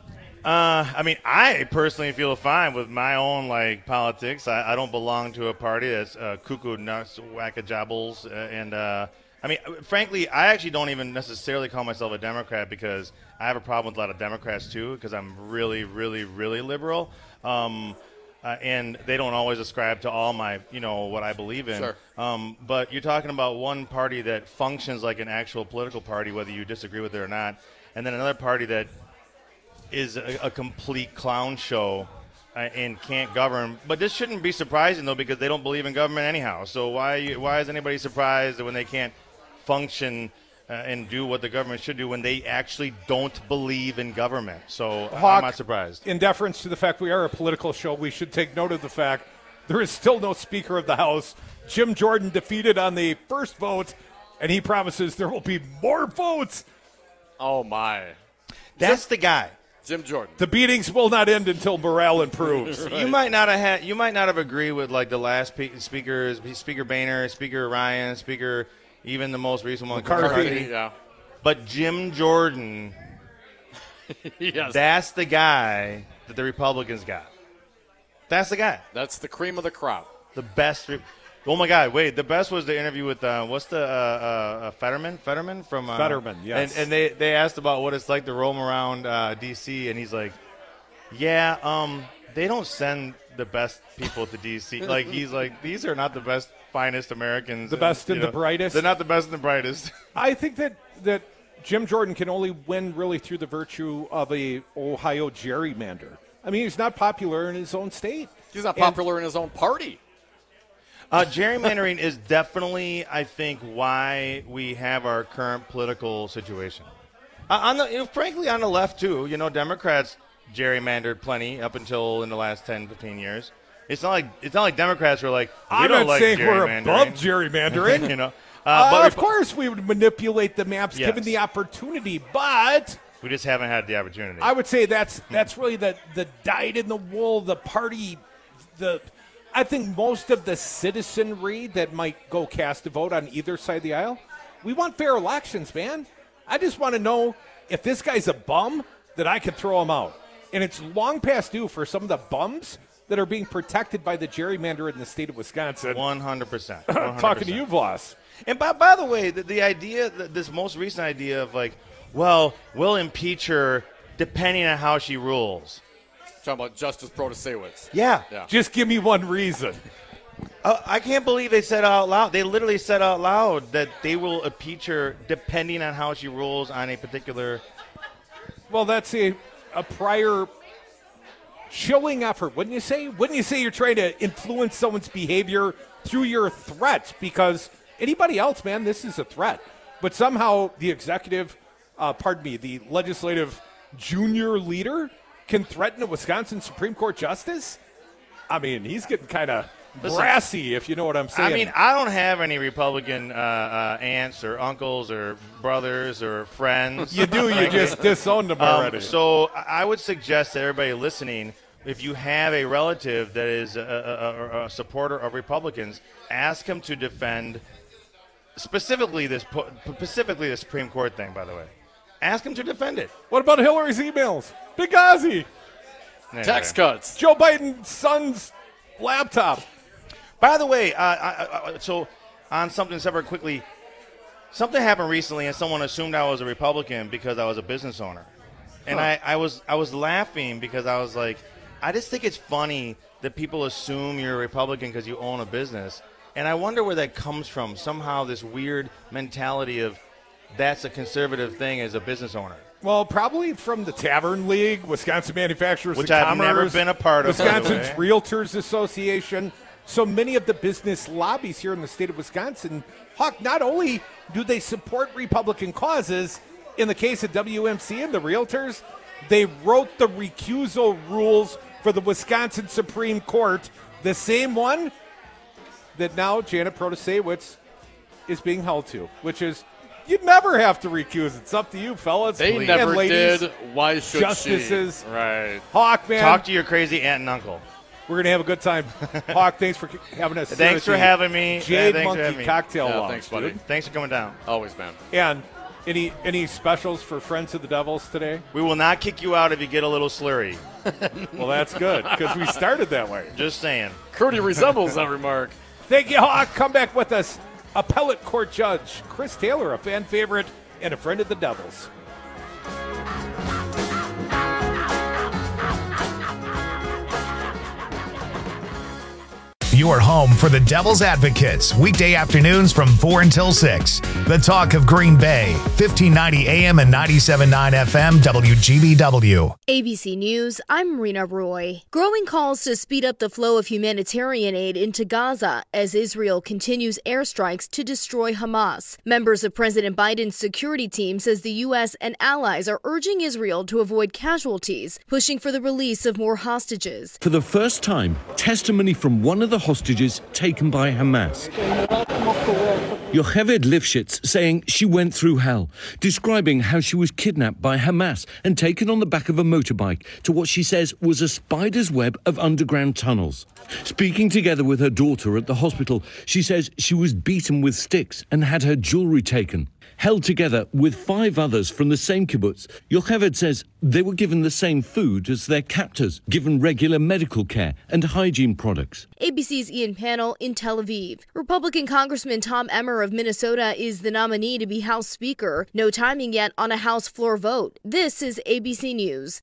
[SPEAKER 27] Uh, I mean, I personally feel fine with my own, like, politics. I, I don't belong to a party that's uh, cuckoo nuts, whack-a-jabbles, uh, and, uh, I mean, frankly, I actually don't even necessarily call myself a Democrat because I have a problem with a lot of Democrats, too, because I'm really, really, really liberal. Um, uh, and they don't always ascribe to all my, you know, what I believe in.
[SPEAKER 17] Sure.
[SPEAKER 27] Um, but you're talking about one party that functions like an actual political party, whether you disagree with it or not, and then another party that is a, a complete clown show uh, and can't govern. But this shouldn't be surprising, though, because they don't believe in government anyhow. So why why is anybody surprised that when they can't function uh, and do what the government should do when they actually don't believe in government? So
[SPEAKER 16] Hawk,
[SPEAKER 27] I'm not surprised.
[SPEAKER 16] In deference to the fact we are a political show, we should take note of the fact there is still no Speaker of the House. Jim Jordan defeated on the first vote, and he promises there will be more votes.
[SPEAKER 17] Oh, my.
[SPEAKER 27] That's the guy.
[SPEAKER 17] Jim Jordan.
[SPEAKER 16] The beatings will not end until morale improves.
[SPEAKER 27] You might not have had, you might not have agreed with like the last pe- speakers, Speaker Boehner, Speaker Ryan, Speaker, even the most recent one,
[SPEAKER 16] McCarthy.
[SPEAKER 17] Yeah.
[SPEAKER 27] But Jim Jordan,
[SPEAKER 17] yes.
[SPEAKER 27] that's the guy that the Republicans got. That's the guy.
[SPEAKER 17] That's the cream of the crop.
[SPEAKER 27] The best. Re- oh my God! Wait, the best was the interview with uh, what's the uh, uh, Fetterman? Fetterman from uh,
[SPEAKER 16] Fetterman, yes.
[SPEAKER 27] And, and they they asked about what it's like to roam around uh, D C, and he's like, "Yeah, um, they don't send the best people to D C. Like he's like, these are not the best, finest Americans.
[SPEAKER 16] The best and, and the
[SPEAKER 27] know,
[SPEAKER 16] brightest.
[SPEAKER 27] They're not the best and the brightest.
[SPEAKER 16] I think that that Jim Jordan can only win really through the virtue of a Ohio gerrymander. I mean, he's not popular in his own state.
[SPEAKER 17] He's not popular and, in his own party.
[SPEAKER 27] Uh, gerrymandering is definitely, I think, why we have our current political situation. Uh, on the, you know, frankly, on the left too. You know, Democrats gerrymandered plenty up until in the last ten, fifteen years. It's not like it's not like Democrats were like, we
[SPEAKER 16] I'm
[SPEAKER 27] don't
[SPEAKER 16] not
[SPEAKER 27] like
[SPEAKER 16] saying we're
[SPEAKER 27] gerrymandering.
[SPEAKER 16] above gerrymandering.
[SPEAKER 27] you know, uh,
[SPEAKER 16] uh,
[SPEAKER 27] but
[SPEAKER 16] of
[SPEAKER 27] Repu-
[SPEAKER 16] course we would manipulate the maps
[SPEAKER 27] Yes.
[SPEAKER 16] given the opportunity, but
[SPEAKER 27] we just haven't had the opportunity.
[SPEAKER 16] I would say that's that's really the the dyed in the wool, the party, the. I think most of the citizenry that might go cast a vote on either side of the aisle, we want fair elections, man. I just want to know if this guy's a bum, that I can throw him out. And it's long past due for some of the bums that are being protected by the gerrymander in the state of Wisconsin.
[SPEAKER 27] one hundred percent.
[SPEAKER 16] Talking to you, Voss.
[SPEAKER 27] And by, by the way, the, the idea, the, this most recent idea of like, well, we'll impeach her depending on how she rules.
[SPEAKER 17] Talking about Justice Protasewicz.
[SPEAKER 27] Yeah.
[SPEAKER 17] yeah.
[SPEAKER 16] Just give me one reason.
[SPEAKER 27] Uh, I can't believe they said out loud. They literally said out loud that they will impeach her depending on how she rules on a particular.
[SPEAKER 16] Well, that's a, a prior chilling effort, wouldn't you say? Wouldn't you say you're trying to influence someone's behavior through your threats? Because anybody else, man, this is a threat. But somehow the executive, uh, pardon me, the legislative junior leader can threaten a Wisconsin Supreme Court justice? I mean, he's getting kind of brassy, if you know what I'm saying.
[SPEAKER 27] I mean, I don't have any Republican uh, uh, aunts or uncles or brothers or friends.
[SPEAKER 16] You do, you just disowned them already.
[SPEAKER 27] Um, so I would suggest to everybody listening, if you have a relative that is a, a, a supporter of Republicans, ask him to defend specifically this specifically the Supreme Court thing, by the way. Ask him to defend it.
[SPEAKER 16] What about Hillary's emails? Benghazi.
[SPEAKER 17] Tax cuts.
[SPEAKER 16] Joe Biden's son's laptop.
[SPEAKER 27] By the way, uh, I, I, so on something separate quickly, something happened recently and someone assumed I was a Republican because I was a business owner. And
[SPEAKER 16] Huh.
[SPEAKER 27] I, I was I was laughing because I was like, I just think it's funny that people assume you're a Republican because you own a business. And I wonder where that comes from. Somehow this weird mentality of that's a conservative thing as a business owner.
[SPEAKER 16] Well, probably from the Tavern League, Wisconsin Manufacturers
[SPEAKER 27] Which
[SPEAKER 16] and
[SPEAKER 27] I've
[SPEAKER 16] Commerce,
[SPEAKER 27] never been a part of, by the
[SPEAKER 16] Wisconsin's
[SPEAKER 27] way.
[SPEAKER 16] Realtors Association. So many of the business lobbies here in the state of Wisconsin, Hawk, not only do they support Republican causes, in the case of W M C and the Realtors, they wrote the recusal rules for the Wisconsin Supreme Court, the same one that now Janet Protasewicz is being held to, which is you'd never have to recuse. It's up to you, fellas.
[SPEAKER 17] They
[SPEAKER 16] and
[SPEAKER 17] never
[SPEAKER 16] ladies,
[SPEAKER 17] did. Why should
[SPEAKER 16] justices.
[SPEAKER 17] she? Right.
[SPEAKER 16] Hawk, man.
[SPEAKER 27] Talk to your crazy aunt and uncle.
[SPEAKER 16] We're going to have a good time. Hawk, thanks for having us.
[SPEAKER 27] Thanks
[SPEAKER 16] here
[SPEAKER 27] for
[SPEAKER 16] at the
[SPEAKER 27] having me.
[SPEAKER 16] Jade
[SPEAKER 27] Yeah, thanks for
[SPEAKER 16] Monkey
[SPEAKER 27] having me.
[SPEAKER 16] Cocktail
[SPEAKER 17] Yeah,
[SPEAKER 16] Lounge,
[SPEAKER 17] thanks, buddy.
[SPEAKER 16] dude.
[SPEAKER 27] Thanks for coming down.
[SPEAKER 17] Always, man.
[SPEAKER 16] And any any specials for Friends of the Devils today?
[SPEAKER 27] We will not kick you out if you get a little slurry.
[SPEAKER 16] Well, that's good because we started that way.
[SPEAKER 27] Just saying.
[SPEAKER 17] Crudy resembles that remark.
[SPEAKER 16] Thank you, Hawk. Come back with us. Appellate Court Judge Chris Taylor, a fan favorite and a friend of the Devils.
[SPEAKER 1] Your home for the Devil's Advocates, weekday afternoons from four until six. The talk of Green Bay, fifteen ninety A M and ninety-seven point nine F M, W G B W.
[SPEAKER 2] A B C News, I'm Marina Roy. Growing calls to speed up the flow of humanitarian aid into Gaza as Israel continues airstrikes to destroy Hamas. Members of President Biden's security team says the U S and allies are urging Israel to avoid casualties, pushing for the release of more hostages.
[SPEAKER 3] For the first time, testimony from one of the hostages taken by Hamas. Yocheved Lifshitz saying she went through hell, describing how she was kidnapped by Hamas and taken on the back of a motorbike to what she says was a spider's web of underground tunnels. Speaking together with her daughter at the hospital, she says she was beaten with sticks and had her jewelry taken. Held together with five others from the same kibbutz, Yocheved says they were given the same food as their captors, given regular medical care and hygiene products.
[SPEAKER 2] A B C's Ian Pannell in Tel Aviv. Republican Congressman Tom Emmer of Minnesota is the nominee to be House Speaker. No timing yet on a House floor vote. This is A B C News.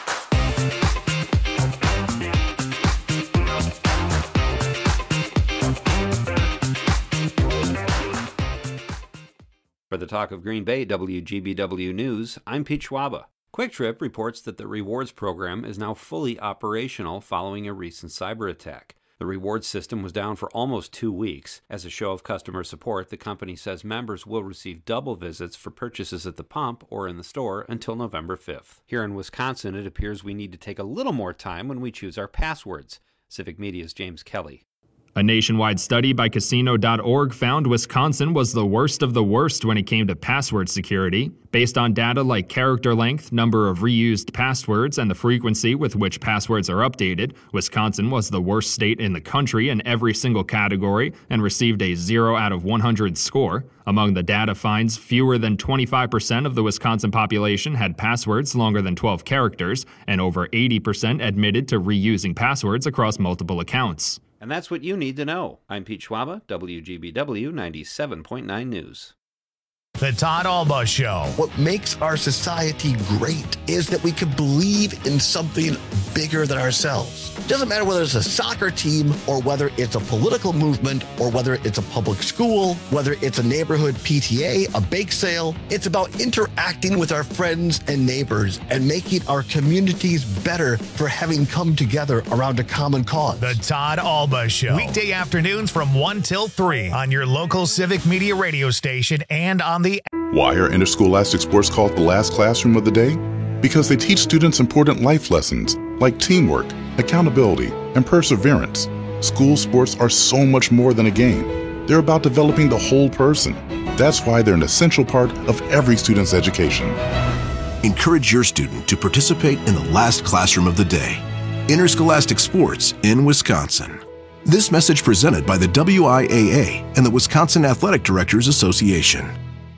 [SPEAKER 4] For the Talk of Green Bay W G B W News, I'm Pete Schwaba. Quick Trip reports that the rewards program is now fully operational following a recent cyber attack. The rewards system was down for almost two weeks. As a show of customer support, the company says members will receive double visits for purchases at the pump or in the store until November fifth. Here in Wisconsin, it appears we need to take a little more time when we choose our passwords. Civic Media's James Kelly.
[SPEAKER 5] A nationwide study by Casino dot org found Wisconsin was the worst of the worst when it came to password security. Based on data like character length, number of reused passwords, and the frequency with which passwords are updated, Wisconsin was the worst state in the country in every single category and received a zero out of one hundred score. Among the data finds, fewer than twenty-five percent of the Wisconsin population had passwords longer than twelve characters, and over eighty percent admitted to reusing passwords across multiple accounts.
[SPEAKER 4] And that's what you need to know. I'm Pete Schwaba, W G B W ninety-seven point nine News.
[SPEAKER 1] The Todd Alba Show.
[SPEAKER 6] What makes our society great is that we can believe in something bigger than ourselves. It doesn't matter whether it's a soccer team or whether it's a political movement or whether it's a public school, whether it's a neighborhood P T A, a bake sale. It's about interacting with our friends and neighbors and making our communities better for having come together around a common cause.
[SPEAKER 1] The Todd Alba Show. Weekday afternoons from one till three on your local Civic Media radio station and on the...
[SPEAKER 8] Why are interscholastic sports called the last classroom of the day? Because they teach students important life lessons like teamwork, accountability, and perseverance. School sports are so much more than a game. They're about developing the whole person. That's why they're an essential part of every student's education.
[SPEAKER 24] Encourage your student to participate in the last classroom of the day. Interscholastic sports in Wisconsin. This message presented by the W I A A and the Wisconsin Athletic Directors Association.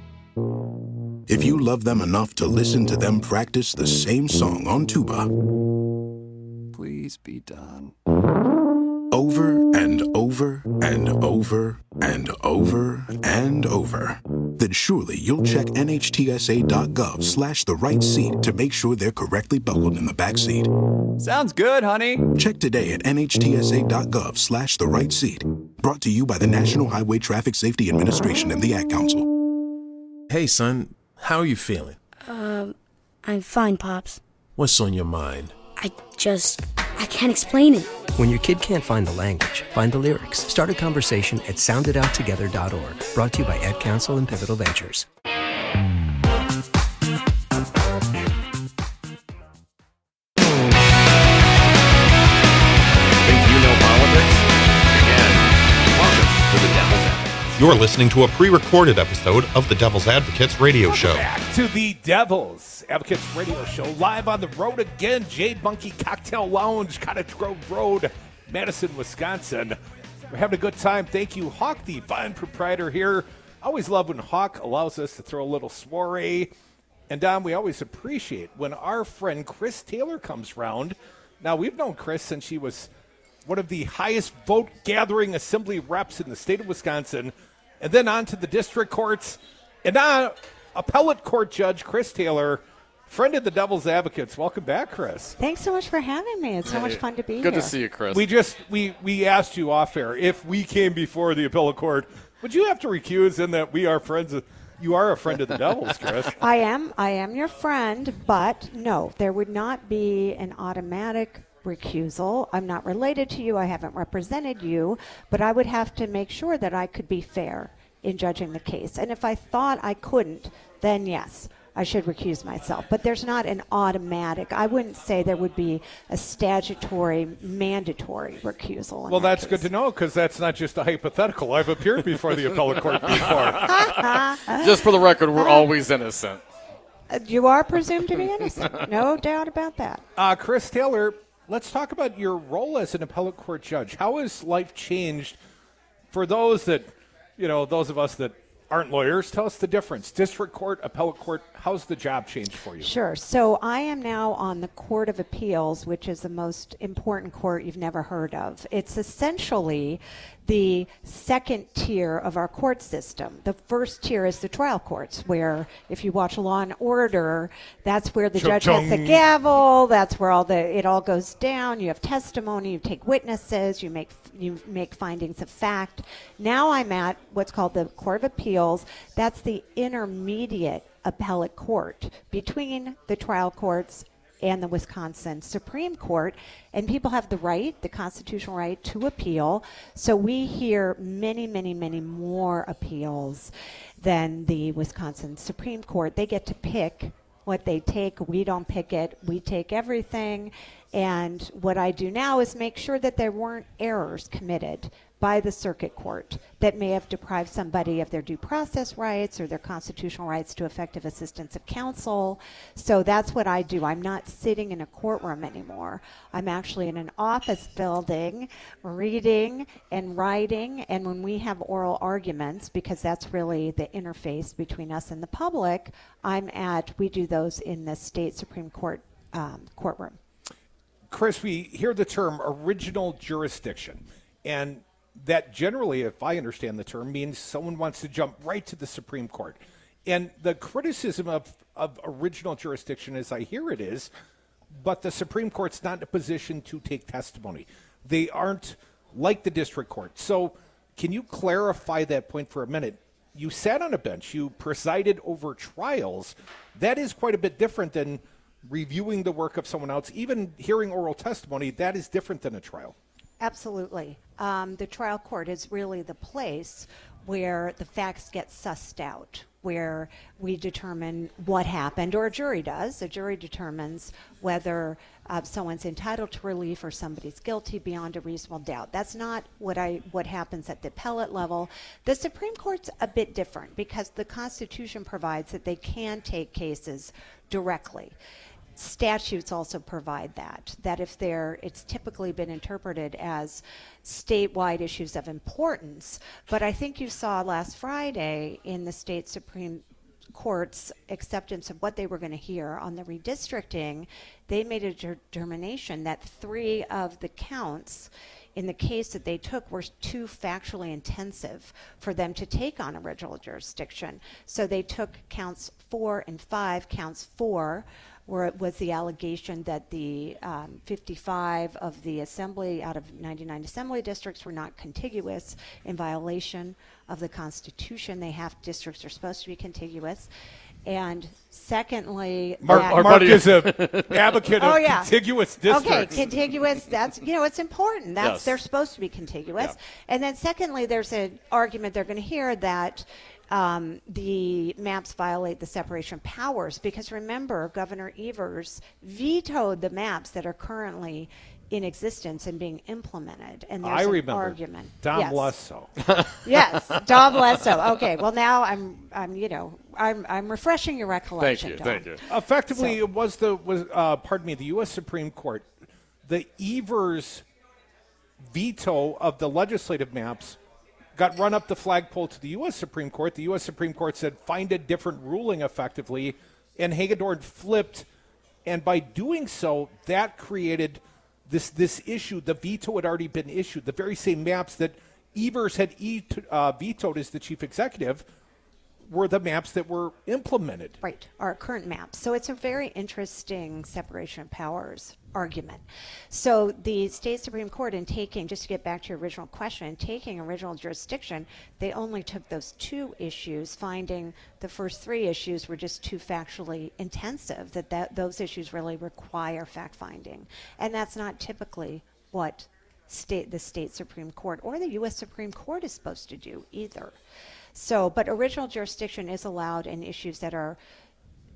[SPEAKER 24] If you love them enough to listen to them practice the same song on tuba,
[SPEAKER 9] please be done.
[SPEAKER 24] Over and over and over and over and over, then surely you'll check N H T S A dot gov slash the right seat to make sure they're correctly buckled in the back seat.
[SPEAKER 9] Sounds good, honey.
[SPEAKER 24] Check today at N H T S A dot gov slash the right seat. Brought to you by the National Highway Traffic Safety Administration and the Ad Council.
[SPEAKER 12] Hey, son, how are you feeling?
[SPEAKER 28] Um, I'm fine, Pops.
[SPEAKER 12] What's on your mind?
[SPEAKER 28] I just, I can't explain it.
[SPEAKER 29] When your kid can't find the language, find the lyrics. Start a conversation at sound it out together dot org. Brought to you by Ad Council and Pivotal Ventures.
[SPEAKER 15] You're listening to a pre-recorded episode of the Devil's Advocates radio
[SPEAKER 16] Welcome
[SPEAKER 15] show.
[SPEAKER 16] Back to the Devil's Advocates radio show, live on the road again. Jade Monkey Cocktail Lounge, Cottage Grove Road, Madison, Wisconsin. We're having a good time. Thank you, Hawk, the fine proprietor here. Always love when Hawk allows us to throw a little soiree. And Don, we always appreciate when our friend Chris Taylor comes round. Now, we've known Chris since she was one of the highest vote-gathering assembly reps in the state of Wisconsin. And then on to the district courts. And now, appellate court judge Chris Taylor, friend of the Devil's Advocates. Welcome back, Chris.
[SPEAKER 30] Thanks so much for having me. It's so much fun to be here.
[SPEAKER 17] Good to see you, Chris.
[SPEAKER 16] We just we we asked you off air if we came before the appellate court, would you have to recuse in that we are friends of, you are a friend of the Devil's, Chris?
[SPEAKER 30] I am. I am your friend, but no, there would not be an automatic recusal. I'm not related to you. I haven't represented you, but I would have to make sure that I could be fair in judging the case. And if I thought I couldn't, then yes, I I should recuse myself. But there's not an automatic. I wouldn't say there would be a statutory, mandatory recusal.
[SPEAKER 16] Well,
[SPEAKER 30] that
[SPEAKER 16] that's
[SPEAKER 30] case.
[SPEAKER 16] good to know, because that's not just a hypothetical. I've appeared before the appellate court before.
[SPEAKER 17] Just for the record, we're always innocent.
[SPEAKER 30] Uh, You are presumed to be innocent. No doubt about that.
[SPEAKER 16] Uh, Chris Taylor, let's talk about your role as an appellate court judge. How has life changed for those that, you know, those of us that aren't lawyers? Tell us the difference. District court, appellate court, how's the job changed for you?
[SPEAKER 30] Sure. So I am now on the Court of Appeals, which is the most important court you've never heard of. It's essentially the second tier of our court system. The first tier is the trial courts, where if you watch Law and Order, that's where the judge has the gavel. That's where all the it all goes down. You have testimony. You take witnesses. You make you make findings of fact. Now I'm at what's called the Court of Appeals. That's the intermediate appellate court between the trial courts and the Wisconsin Supreme Court, and people have the right, the constitutional right, to appeal. So we hear many, many, many more appeals than the Wisconsin Supreme Court. They get to pick what they take. We don't pick it. We take everything. And what I do now is make sure that there weren't errors committed by the circuit court that may have deprived somebody of their due process rights or their constitutional rights to effective assistance of counsel. So that's what I do. I'm not sitting in a courtroom anymore. I'm actually in an office building, reading and writing. And when we have oral arguments, because that's really the interface between us and the public, I'm at, we do those in the state Supreme Court um, courtroom.
[SPEAKER 16] Chris, we hear the term original jurisdiction, and that generally, if I understand the term, means someone wants to jump right to the Supreme Court. And the criticism of, of original jurisdiction, as I hear it, is, but the Supreme Court's not in a position to take testimony. They aren't like the district court. So can you clarify that point for a minute? You sat on a bench. You presided over trials. That is quite a bit different than reviewing the work of someone else. Even hearing oral testimony, that is different than a trial.
[SPEAKER 30] Absolutely. Um, the trial court is really the place where the facts get sussed out, where we determine what happened, or a jury does. A jury determines whether uh, someone's entitled to relief or somebody's guilty beyond a reasonable doubt. That's not what I what happens at the appellate level. The Supreme Court's a bit different because the Constitution provides that they can take cases directly. Statutes also provide that, that if they're, it's typically been interpreted as statewide issues of importance. But I think you saw last Friday in the state Supreme Court's acceptance of what they were going to hear on the redistricting, they made a determination that three of the counts in the case that they took were too factually intensive for them to take on original jurisdiction. So they took counts four and five. Counts four where it was the allegation that the um, fifty-five of the assembly out of ninety-nine assembly districts were not contiguous in violation of the Constitution. They have districts are supposed to be contiguous. And secondly,
[SPEAKER 16] Mark,
[SPEAKER 30] that,
[SPEAKER 16] Mark is an advocate of
[SPEAKER 30] oh, yeah.
[SPEAKER 16] contiguous districts.
[SPEAKER 30] Okay, contiguous, that's, you know, it's important. That's
[SPEAKER 16] Yes.
[SPEAKER 30] They're supposed to be contiguous.
[SPEAKER 16] Yeah.
[SPEAKER 30] And then secondly, there's an argument they're going to hear that um, the maps violate the separation of powers, because remember, Governor Evers vetoed the maps that are currently in existence and being implemented. And there's
[SPEAKER 16] I
[SPEAKER 30] an
[SPEAKER 16] remember.
[SPEAKER 30] argument.
[SPEAKER 16] Dom
[SPEAKER 30] yes.
[SPEAKER 16] less so.
[SPEAKER 30] Yes, Dom less so. Okay, well now I'm, I'm, you know, I'm, I'm refreshing your recollection.
[SPEAKER 17] Thank you,
[SPEAKER 30] Dom.
[SPEAKER 17] thank you.
[SPEAKER 16] Effectively,
[SPEAKER 30] So-
[SPEAKER 16] it was the was uh, pardon me, the U S Supreme Court, the Evers veto of the legislative maps got run up the flagpole to the U S Supreme Court. The U S Supreme Court said find a different ruling effectively, and Hagedorn flipped, and by doing so, that created this this issue. The veto had already been issued. The very same maps that Evers had e- uh, vetoed as the chief executive were the maps that were implemented.
[SPEAKER 30] Right, our current maps. So it's a very interesting separation of powers argument. So the state Supreme Court, in taking, just to get back to your original question, in taking original jurisdiction, they only took those two issues, finding the first three issues were just too factually intensive, that, that those issues really require fact-finding. And that's not typically what state the state Supreme Court or the U S Supreme Court is supposed to do either. So, but original jurisdiction is allowed in issues that are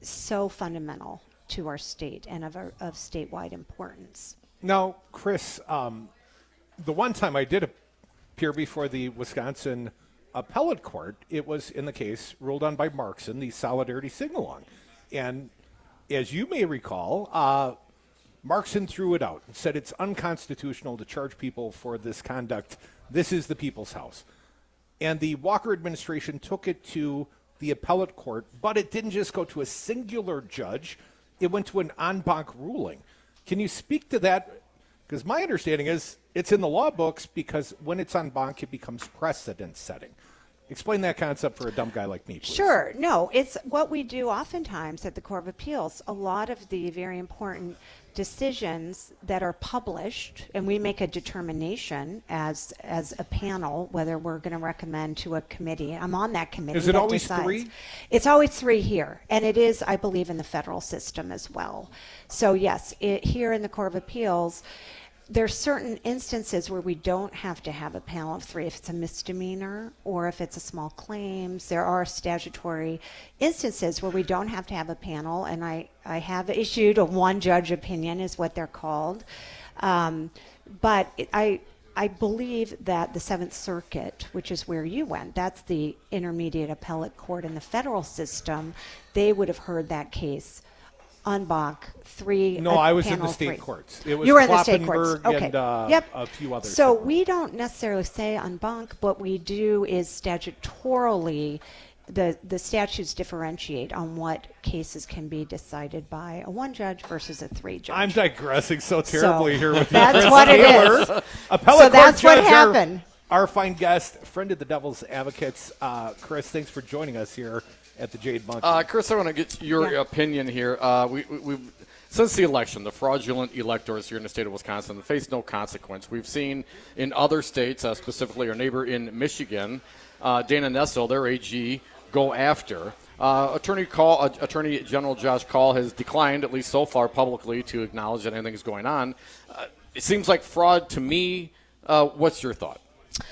[SPEAKER 30] so fundamental to our state and of, our, of statewide importance.
[SPEAKER 16] Now, Chris, um, the one time I did appear before the Wisconsin Appellate Court, it was in the case ruled on by Markson, the Solidarity Sing-Along. And as you may recall, uh, Markson threw it out and said it's unconstitutional to charge people for this conduct. This is the people's house. And the Walker administration took it to the appellate court, but it didn't just go to a singular judge. It went to an en banc ruling. Can you speak to that? Because my understanding is it's in the law books because when it's en banc, it becomes precedent setting. Explain that concept for a dumb guy like me, please.
[SPEAKER 30] Sure. No, it's what we do oftentimes at the Court of Appeals. A lot of the very important decisions that are published, and we make a determination as as a panel whether we're going to recommend to a committee. I'm on that committee.
[SPEAKER 16] Is it
[SPEAKER 30] that
[SPEAKER 16] always
[SPEAKER 30] decides.
[SPEAKER 16] three?
[SPEAKER 30] It's always three here, and it is, I believe, in the federal system as well. So yes, it, here in the Court of Appeals, there's certain instances where we don't have to have a panel of three if it's a misdemeanor or if it's a small claims. There are statutory instances where we don't have to have a panel, and I, I have issued a one-judge opinion is what they're called. Um, but it, I, I believe that the Seventh Circuit, which is where you went, that's the intermediate appellate court in the federal system, they would have heard that case en banc, three.
[SPEAKER 16] No, I was in the
[SPEAKER 30] panel
[SPEAKER 16] state
[SPEAKER 30] three.
[SPEAKER 16] courts. It was
[SPEAKER 30] you were in the state courts.
[SPEAKER 16] Kloppenberg
[SPEAKER 30] Okay.
[SPEAKER 16] and uh,
[SPEAKER 30] yep.
[SPEAKER 16] a few others.
[SPEAKER 30] So we don't necessarily say en banc. What we do is statutorily, the the statutes differentiate on what cases can be decided by a one judge versus a three judge.
[SPEAKER 16] I'm digressing so terribly
[SPEAKER 30] So
[SPEAKER 16] here with
[SPEAKER 30] that's
[SPEAKER 16] Chris
[SPEAKER 30] what it
[SPEAKER 16] Taylor.
[SPEAKER 30] is.
[SPEAKER 16] Appellate
[SPEAKER 30] So that's
[SPEAKER 16] court
[SPEAKER 30] what
[SPEAKER 16] judge, our-
[SPEAKER 30] happened.
[SPEAKER 16] Our fine guest, friend of the Devil's Advocates, uh, Chris. Thanks for joining us here at the Jade Monkey.
[SPEAKER 17] Uh, Chris, I want to get your
[SPEAKER 30] Yeah.
[SPEAKER 17] opinion here. Uh, we, we, we've since the election, the fraudulent electors here in the state of Wisconsin face no consequence. We've seen in other states, uh, specifically our neighbor in Michigan, uh, Dana Nessel, their A G, go after. Uh, Attorney Call, uh, Attorney General Josh Call has declined, at least so far publicly, to acknowledge that anything is going on. Uh, it seems like fraud to me. Uh, what's your thought?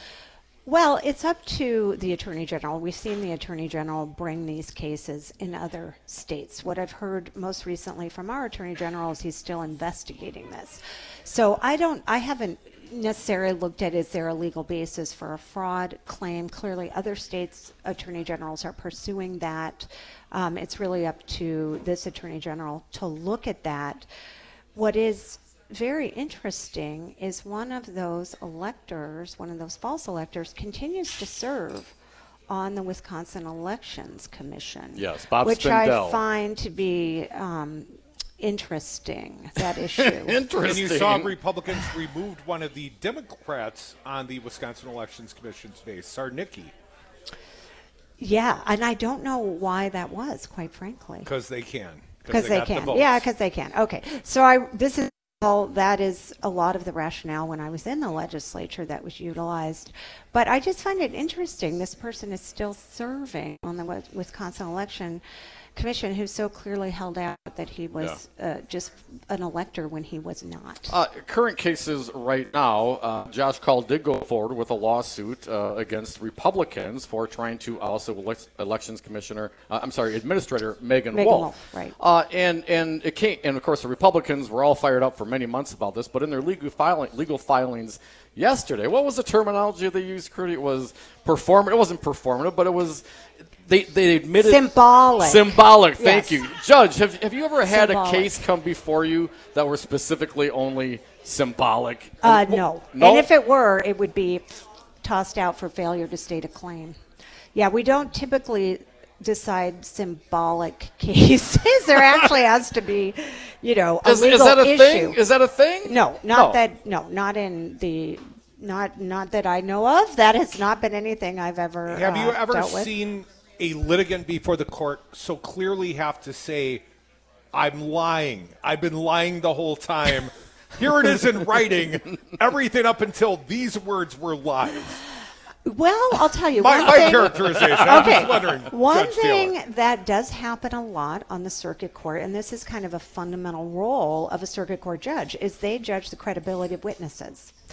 [SPEAKER 30] Well, it's up to the Attorney General. We've seen the Attorney General bring these cases in other states. What I've heard most recently from our Attorney General is he's still investigating this. So I don't, I haven't necessarily looked at is there a legal basis for a fraud claim. Clearly, other states' Attorney Generals are pursuing that. Um, it's really up to this Attorney General to look at that. What is very interesting is one of those electors, one of those false electors, continues to serve on the Wisconsin Elections Commission.
[SPEAKER 17] Yes, Bob
[SPEAKER 30] which
[SPEAKER 17] Spindell.
[SPEAKER 30] I find to be um, interesting, that issue.
[SPEAKER 17] Interesting.
[SPEAKER 16] And you saw Republicans removed one of the Democrats on the Wisconsin Elections Commission's base, Sarnicki.
[SPEAKER 30] Yeah, and I don't know why that was, quite frankly.
[SPEAKER 16] Because they can.
[SPEAKER 30] Because they,
[SPEAKER 16] got the
[SPEAKER 30] can.
[SPEAKER 16] votes.
[SPEAKER 30] Yeah, because they can. Okay. So I this is all that is a lot of the rationale when I was in the legislature that was utilized. But I just find it interesting this person is still serving on the Wi- Wisconsin Election Commission, who so clearly held out that he was uh, just an elector when he was not.
[SPEAKER 17] Uh, current cases right now, uh, Josh Call did go forward with a lawsuit uh, against Republicans for trying to also elect elections commissioner, uh, I'm sorry, administrator Megan,
[SPEAKER 30] Megan
[SPEAKER 17] Wolf.
[SPEAKER 30] Wolf, right.
[SPEAKER 17] Uh, and and it came, and of course the Republicans were all fired up for many months about this, but in their legal filing, legal filings yesterday, what was the terminology they used? Crudy? It was perform. It wasn't performative, but it was. They they admitted
[SPEAKER 30] symbolic.
[SPEAKER 17] Symbolic. Thank
[SPEAKER 30] Yes.
[SPEAKER 17] you, Judge. Have have you ever had
[SPEAKER 30] Symbolic.
[SPEAKER 17] a case come before you that were specifically only symbolic?
[SPEAKER 30] Uh,
[SPEAKER 17] And-
[SPEAKER 30] no.
[SPEAKER 17] no.
[SPEAKER 30] And if it were, it would be tossed out for failure to state a claim. Yeah, we don't typically decide symbolic cases. There actually has to be, you know, a
[SPEAKER 17] Is- is
[SPEAKER 30] legal
[SPEAKER 17] that a
[SPEAKER 30] issue.
[SPEAKER 17] thing? Is that a thing?
[SPEAKER 30] No, not
[SPEAKER 17] No.
[SPEAKER 30] that. No, not in the. Not not that I know of. That has not been anything I've ever.
[SPEAKER 16] Have you
[SPEAKER 30] uh,
[SPEAKER 16] ever
[SPEAKER 30] dealt with.
[SPEAKER 16] seen a litigant before the court so clearly have to say, I'm lying. I've been lying the whole time. Here it is in writing. Everything up until these words were lies.
[SPEAKER 30] Well, I'll tell you.
[SPEAKER 16] My-
[SPEAKER 30] one
[SPEAKER 16] my
[SPEAKER 30] thing,
[SPEAKER 16] characterization. I'm
[SPEAKER 30] Okay.
[SPEAKER 16] just wondering,
[SPEAKER 30] One
[SPEAKER 16] Judge
[SPEAKER 30] thing
[SPEAKER 16] Taylor.
[SPEAKER 30] that does happen a lot on the circuit court, and this is kind of a fundamental role of a circuit court judge, is they judge the credibility of witnesses.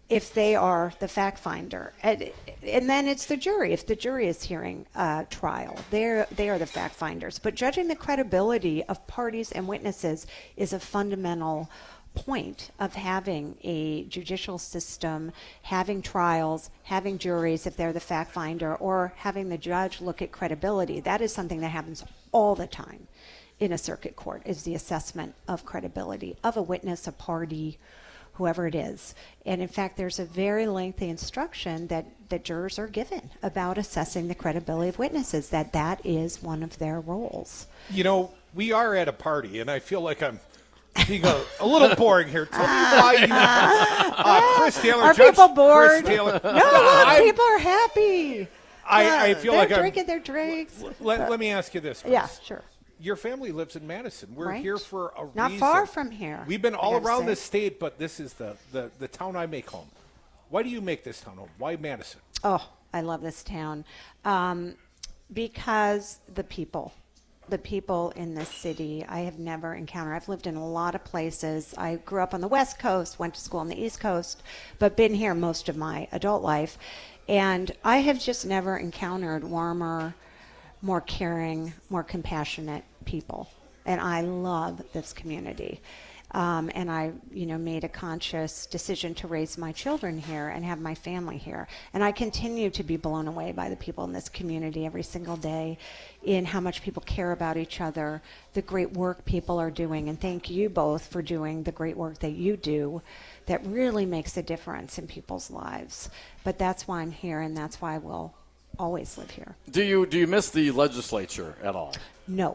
[SPEAKER 30] if they are the fact finder. And, and then it's the jury. If the jury is hearing a trial, they're, they are the fact finders. But judging the credibility of parties and witnesses is a fundamental point of having a judicial system, having trials, having juries if they're the fact finder, or having the judge look at credibility. That is something that happens all the time in a circuit court, is the assessment of credibility of a witness, a party, whoever it is. And in fact, there's a very lengthy instruction that, that jurors are given about assessing the credibility of witnesses, that that is one of their roles.
[SPEAKER 16] You know, we are at a party, and I feel like I'm being a, a little boring here. Tell me why you, uh, Chris Taylor.
[SPEAKER 30] Are
[SPEAKER 16] Judge
[SPEAKER 30] people bored?
[SPEAKER 16] Chris Taylor.
[SPEAKER 30] No, look,
[SPEAKER 16] I,
[SPEAKER 30] people are happy.
[SPEAKER 16] I,
[SPEAKER 30] yeah,
[SPEAKER 16] I feel
[SPEAKER 30] they're
[SPEAKER 16] like
[SPEAKER 30] drinking
[SPEAKER 16] I'm,
[SPEAKER 30] their drinks.
[SPEAKER 16] Let, let me ask you this, Chris.
[SPEAKER 30] Yeah, sure.
[SPEAKER 16] Your family lives in Madison. We're
[SPEAKER 30] Right.
[SPEAKER 16] here for a
[SPEAKER 30] Not
[SPEAKER 16] reason.
[SPEAKER 30] far from here.
[SPEAKER 16] We've been
[SPEAKER 30] I
[SPEAKER 16] all
[SPEAKER 30] gotta
[SPEAKER 16] around
[SPEAKER 30] say.
[SPEAKER 16] this state, but this is the, the, the town I make home. Why do you make this town home? Why Madison?
[SPEAKER 30] Oh, I love this town. Um, because the people. The people in this city I have never encountered. I've lived in a lot of places. I grew up on the West Coast, went to school on the East Coast, but been here most of my adult life. And I have just never encountered warmer, more caring, more compassionate people. And I love this community. Um, and I, you know, made a conscious decision to raise my children here and have my family here. And I continue to be blown away by the people in this community every single day, in how much people care about each other, the great work people are doing. And thank you both for doing the great work that you do that really makes a difference in people's lives. But that's why I'm here, and that's why I will always live here.
[SPEAKER 17] Do you do you miss the legislature at all?
[SPEAKER 30] No.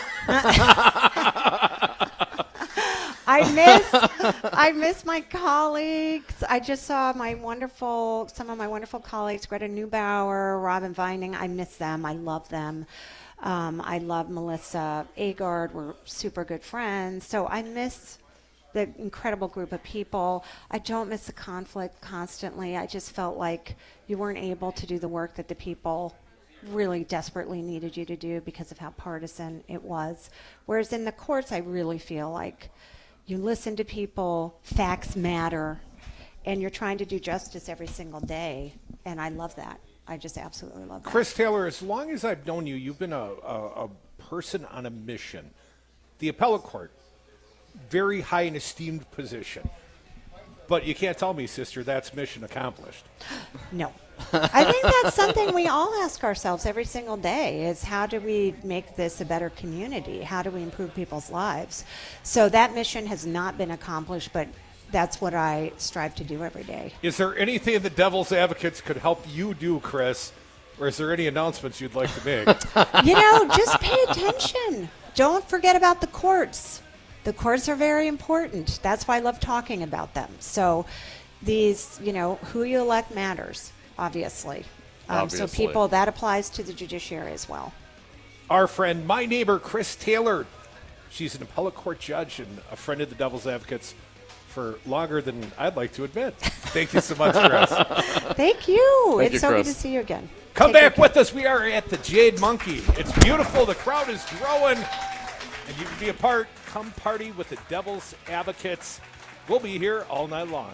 [SPEAKER 30] I miss I miss my colleagues. I just saw my wonderful some of my wonderful colleagues, Greta Neubauer, Robin Vining. I miss them. I love them. Um, I love Melissa Agard. We're super good friends. So I miss the incredible group of people. I don't miss the conflict constantly. I just felt like you weren't able to do the work that the people really desperately needed you to do because of how partisan it was. Whereas in the courts, I really feel like you listen to people, facts matter, and you're trying to do justice every single day. And I love that. I just absolutely love that.
[SPEAKER 16] Chris Taylor, as long as I've known you, you've been a, a, a person on a mission. The appellate court, very high and esteemed position. But you can't tell me, sister, that's mission accomplished.
[SPEAKER 30] No. I think that's something we all ask ourselves every single day, is how do we make this a better community? How do we improve people's lives? So that mission has not been accomplished, but that's what I strive to do every day.
[SPEAKER 16] Is there anything the Devil's Advocates could help you do, Chris? Or is there any announcements you'd like to make?
[SPEAKER 30] You know, just pay attention. Don't forget about the courts. The courts are very important. That's why I love talking about them. So these, you know, who you elect matters, obviously. Um,
[SPEAKER 16] Obviously.
[SPEAKER 30] So people, that applies to the judiciary as well.
[SPEAKER 16] Our friend, my neighbor, Chris Taylor. She's an appellate court judge and a friend of the Devil's Advocates for longer than I'd like to admit. Thank you so much, Chris.
[SPEAKER 30] Thank you.
[SPEAKER 16] Thank
[SPEAKER 30] it's
[SPEAKER 16] you,
[SPEAKER 30] so
[SPEAKER 16] Chris.
[SPEAKER 30] good to see you again.
[SPEAKER 16] Come
[SPEAKER 30] Take
[SPEAKER 16] back
[SPEAKER 30] care.
[SPEAKER 16] with us. We are at the Jade Monkey. It's beautiful. The crowd is growing. And you can be a part. Come party with the Devil's Advocates. We'll be here all night long.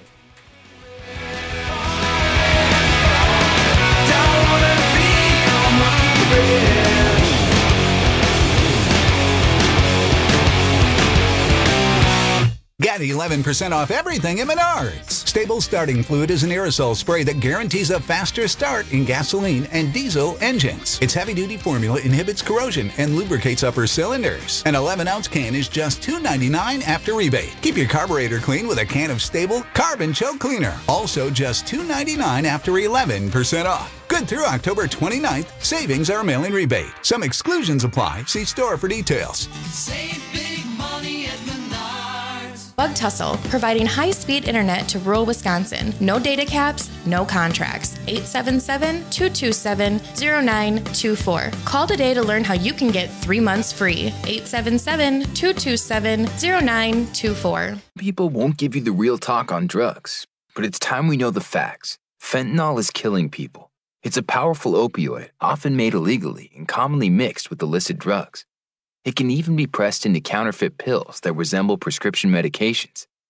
[SPEAKER 7] Get eleven percent off everything at Menards. Stable Starting Fluid is an aerosol spray that guarantees a faster start in gasoline and diesel engines. Its heavy-duty formula inhibits corrosion and lubricates upper cylinders. An eleven ounce can is just two ninety-nine after rebate. Keep your carburetor clean with a can of Stable Carbon Choke Cleaner. Also just two ninety-nine after eleven percent off. Good through October twenty-ninth. Savings are mail-in rebate. Some exclusions apply. See store for details.
[SPEAKER 10] Save big money at Menards.
[SPEAKER 11] Bug Tussle, providing high-speed internet to rural Wisconsin. No data caps, no contracts. eight seven seven, two two seven, zero nine two four. Call today to learn how you can get three months free. eight seven seven, two two seven, zero nine two four.
[SPEAKER 13] People won't give you the real talk on drugs, but it's time we know the facts. Fentanyl is killing people. It's a powerful opioid, often made illegally and commonly mixed with illicit drugs. It can even be pressed into counterfeit pills that resemble prescription medications.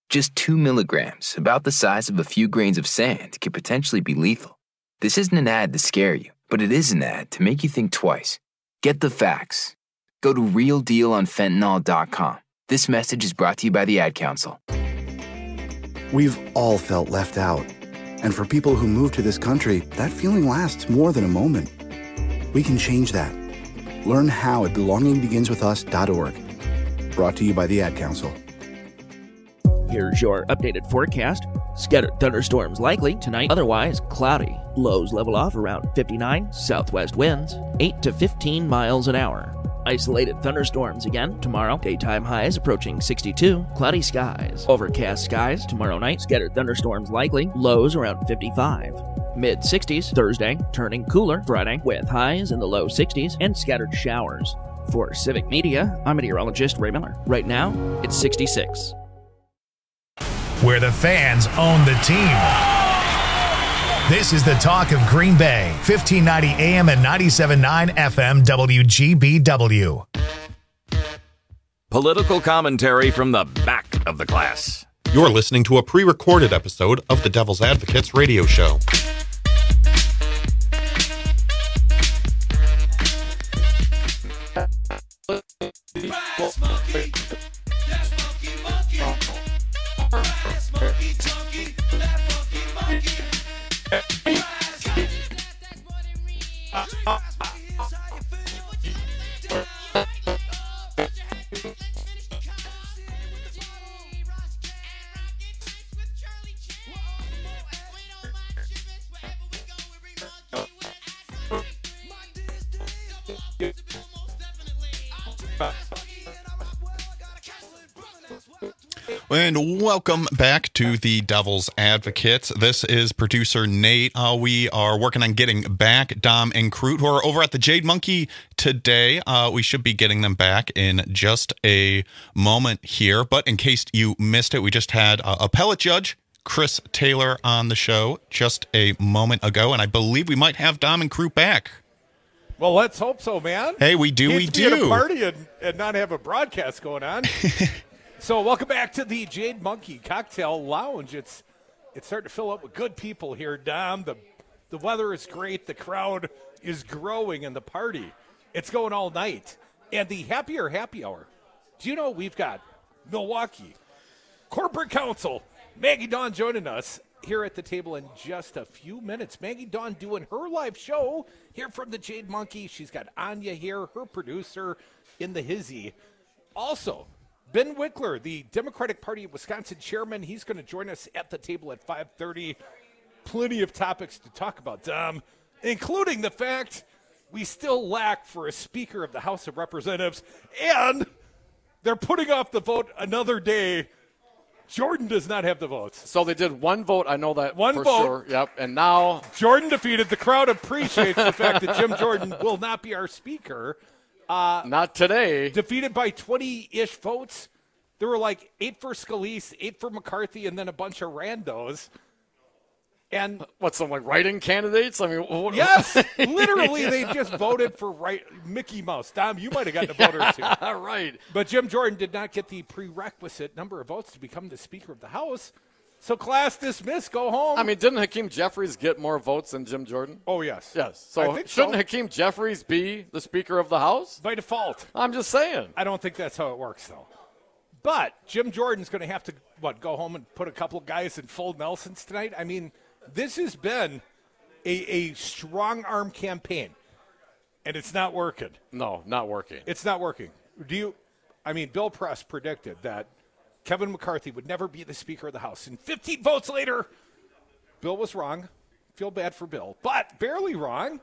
[SPEAKER 13] Just two milligrams, about the size of a few grains of sand, could potentially be lethal. This isn't an ad to scare you, but it is an ad to make you think twice. Get the facts. Go to real deal on fentanyl dot com. This message is brought to you by the Ad Council.
[SPEAKER 14] We've all felt left out. And for people who move to this country, that feeling lasts more than a moment. We can change that. Learn how at belonging begins with us dot org. Brought to you by the Ad Council.
[SPEAKER 18] Here's your updated forecast. Scattered thunderstorms likely tonight, otherwise cloudy. Lows level off around fifty-nine, southwest winds eight to fifteen miles an hour. Isolated thunderstorms again tomorrow. Daytime highs approaching sixty-two. Cloudy skies. Overcast skies tomorrow night. Scattered thunderstorms likely. Lows around fifty-five. Mid sixties Thursday. Turning cooler Friday with highs in the low sixties and scattered showers. For Civic Media, I'm meteorologist Ray Miller. Right now, it's sixty-six.
[SPEAKER 1] Where the fans own the team. This is the talk of Green Bay, fifteen ninety A M and ninety-seven point nine F M W G B W.
[SPEAKER 19] Political commentary from the back of the class.
[SPEAKER 15] You're listening to a pre-recorded episode of the Devil's Advocates radio show. And welcome back to the Devil's Advocates. This is producer Nate. Uh, we are working on getting back Dom and Crute, who are over at the Jade Monkey today. Uh, we should be getting them back in just a moment here. But in case you missed it, we just had uh, appellate judge Chris Taylor on the show just a moment ago. And I believe we might have Dom and Crute back.
[SPEAKER 16] Well, let's hope so, man.
[SPEAKER 15] Hey, we do,
[SPEAKER 16] Can't
[SPEAKER 15] we
[SPEAKER 16] be
[SPEAKER 15] do.
[SPEAKER 16] At a party and, and not have a broadcast going on. So welcome back to the Jade Monkey Cocktail Lounge. It's it's starting to fill up with good people here, Dom. The the weather is great. The crowd is growing, and the party, it's going all night. And the Happier Happy Hour. Do you know we've got Milwaukee Corporate Counsel Maggie Dawn joining us here at the table in just a few minutes. Maggie Dawn doing her live show here from the Jade Monkey. She's got Anya here, her producer in the hizzy. Also, Ben Wickler, the Democratic Party of Wisconsin chairman, he's going to join us at the table at five thirty. Plenty of topics to talk about, Dom, including the fact we still lack for a Speaker of the House of Representatives, and they're putting off the vote another day. Jordan does not have the votes.
[SPEAKER 17] So they did one vote. I know that
[SPEAKER 16] one
[SPEAKER 17] for
[SPEAKER 16] vote.
[SPEAKER 17] sure. Yep. And now
[SPEAKER 16] Jordan defeated. The crowd appreciates the fact that Jim Jordan will not be our Speaker. Uh,
[SPEAKER 17] Not today.
[SPEAKER 16] Defeated by twenty-ish votes. There were like eight for Scalise, eight for McCarthy, and then a bunch of randos. And
[SPEAKER 17] what, some like write-in candidates? I mean, what,
[SPEAKER 16] yes, literally they just voted for right Mickey Mouse. Dom, you might have gotten a vote or two.
[SPEAKER 17] Right.
[SPEAKER 16] But Jim Jordan did not get the prerequisite number of votes to become the Speaker of the House. So class dismissed, go home.
[SPEAKER 17] I mean, didn't Hakeem Jeffries get more votes than Jim Jordan?
[SPEAKER 16] Oh, yes.
[SPEAKER 17] Yes. So
[SPEAKER 16] I think
[SPEAKER 17] shouldn't
[SPEAKER 16] so.
[SPEAKER 17] Hakeem Jeffries be the Speaker of the House?
[SPEAKER 16] By default.
[SPEAKER 17] I'm just saying.
[SPEAKER 16] I don't think that's how it works, though. But Jim Jordan's going to have to, what, go home and put a couple of guys in full Nelsons tonight? I mean, this has been a, a strong-arm campaign, and it's not working.
[SPEAKER 17] No, not working.
[SPEAKER 16] It's not working. Do you – I mean, Bill Press predicted that Kevin McCarthy would never be the Speaker of the House. And fifteen votes later, Bill was wrong. Feel bad for Bill, but barely wrong.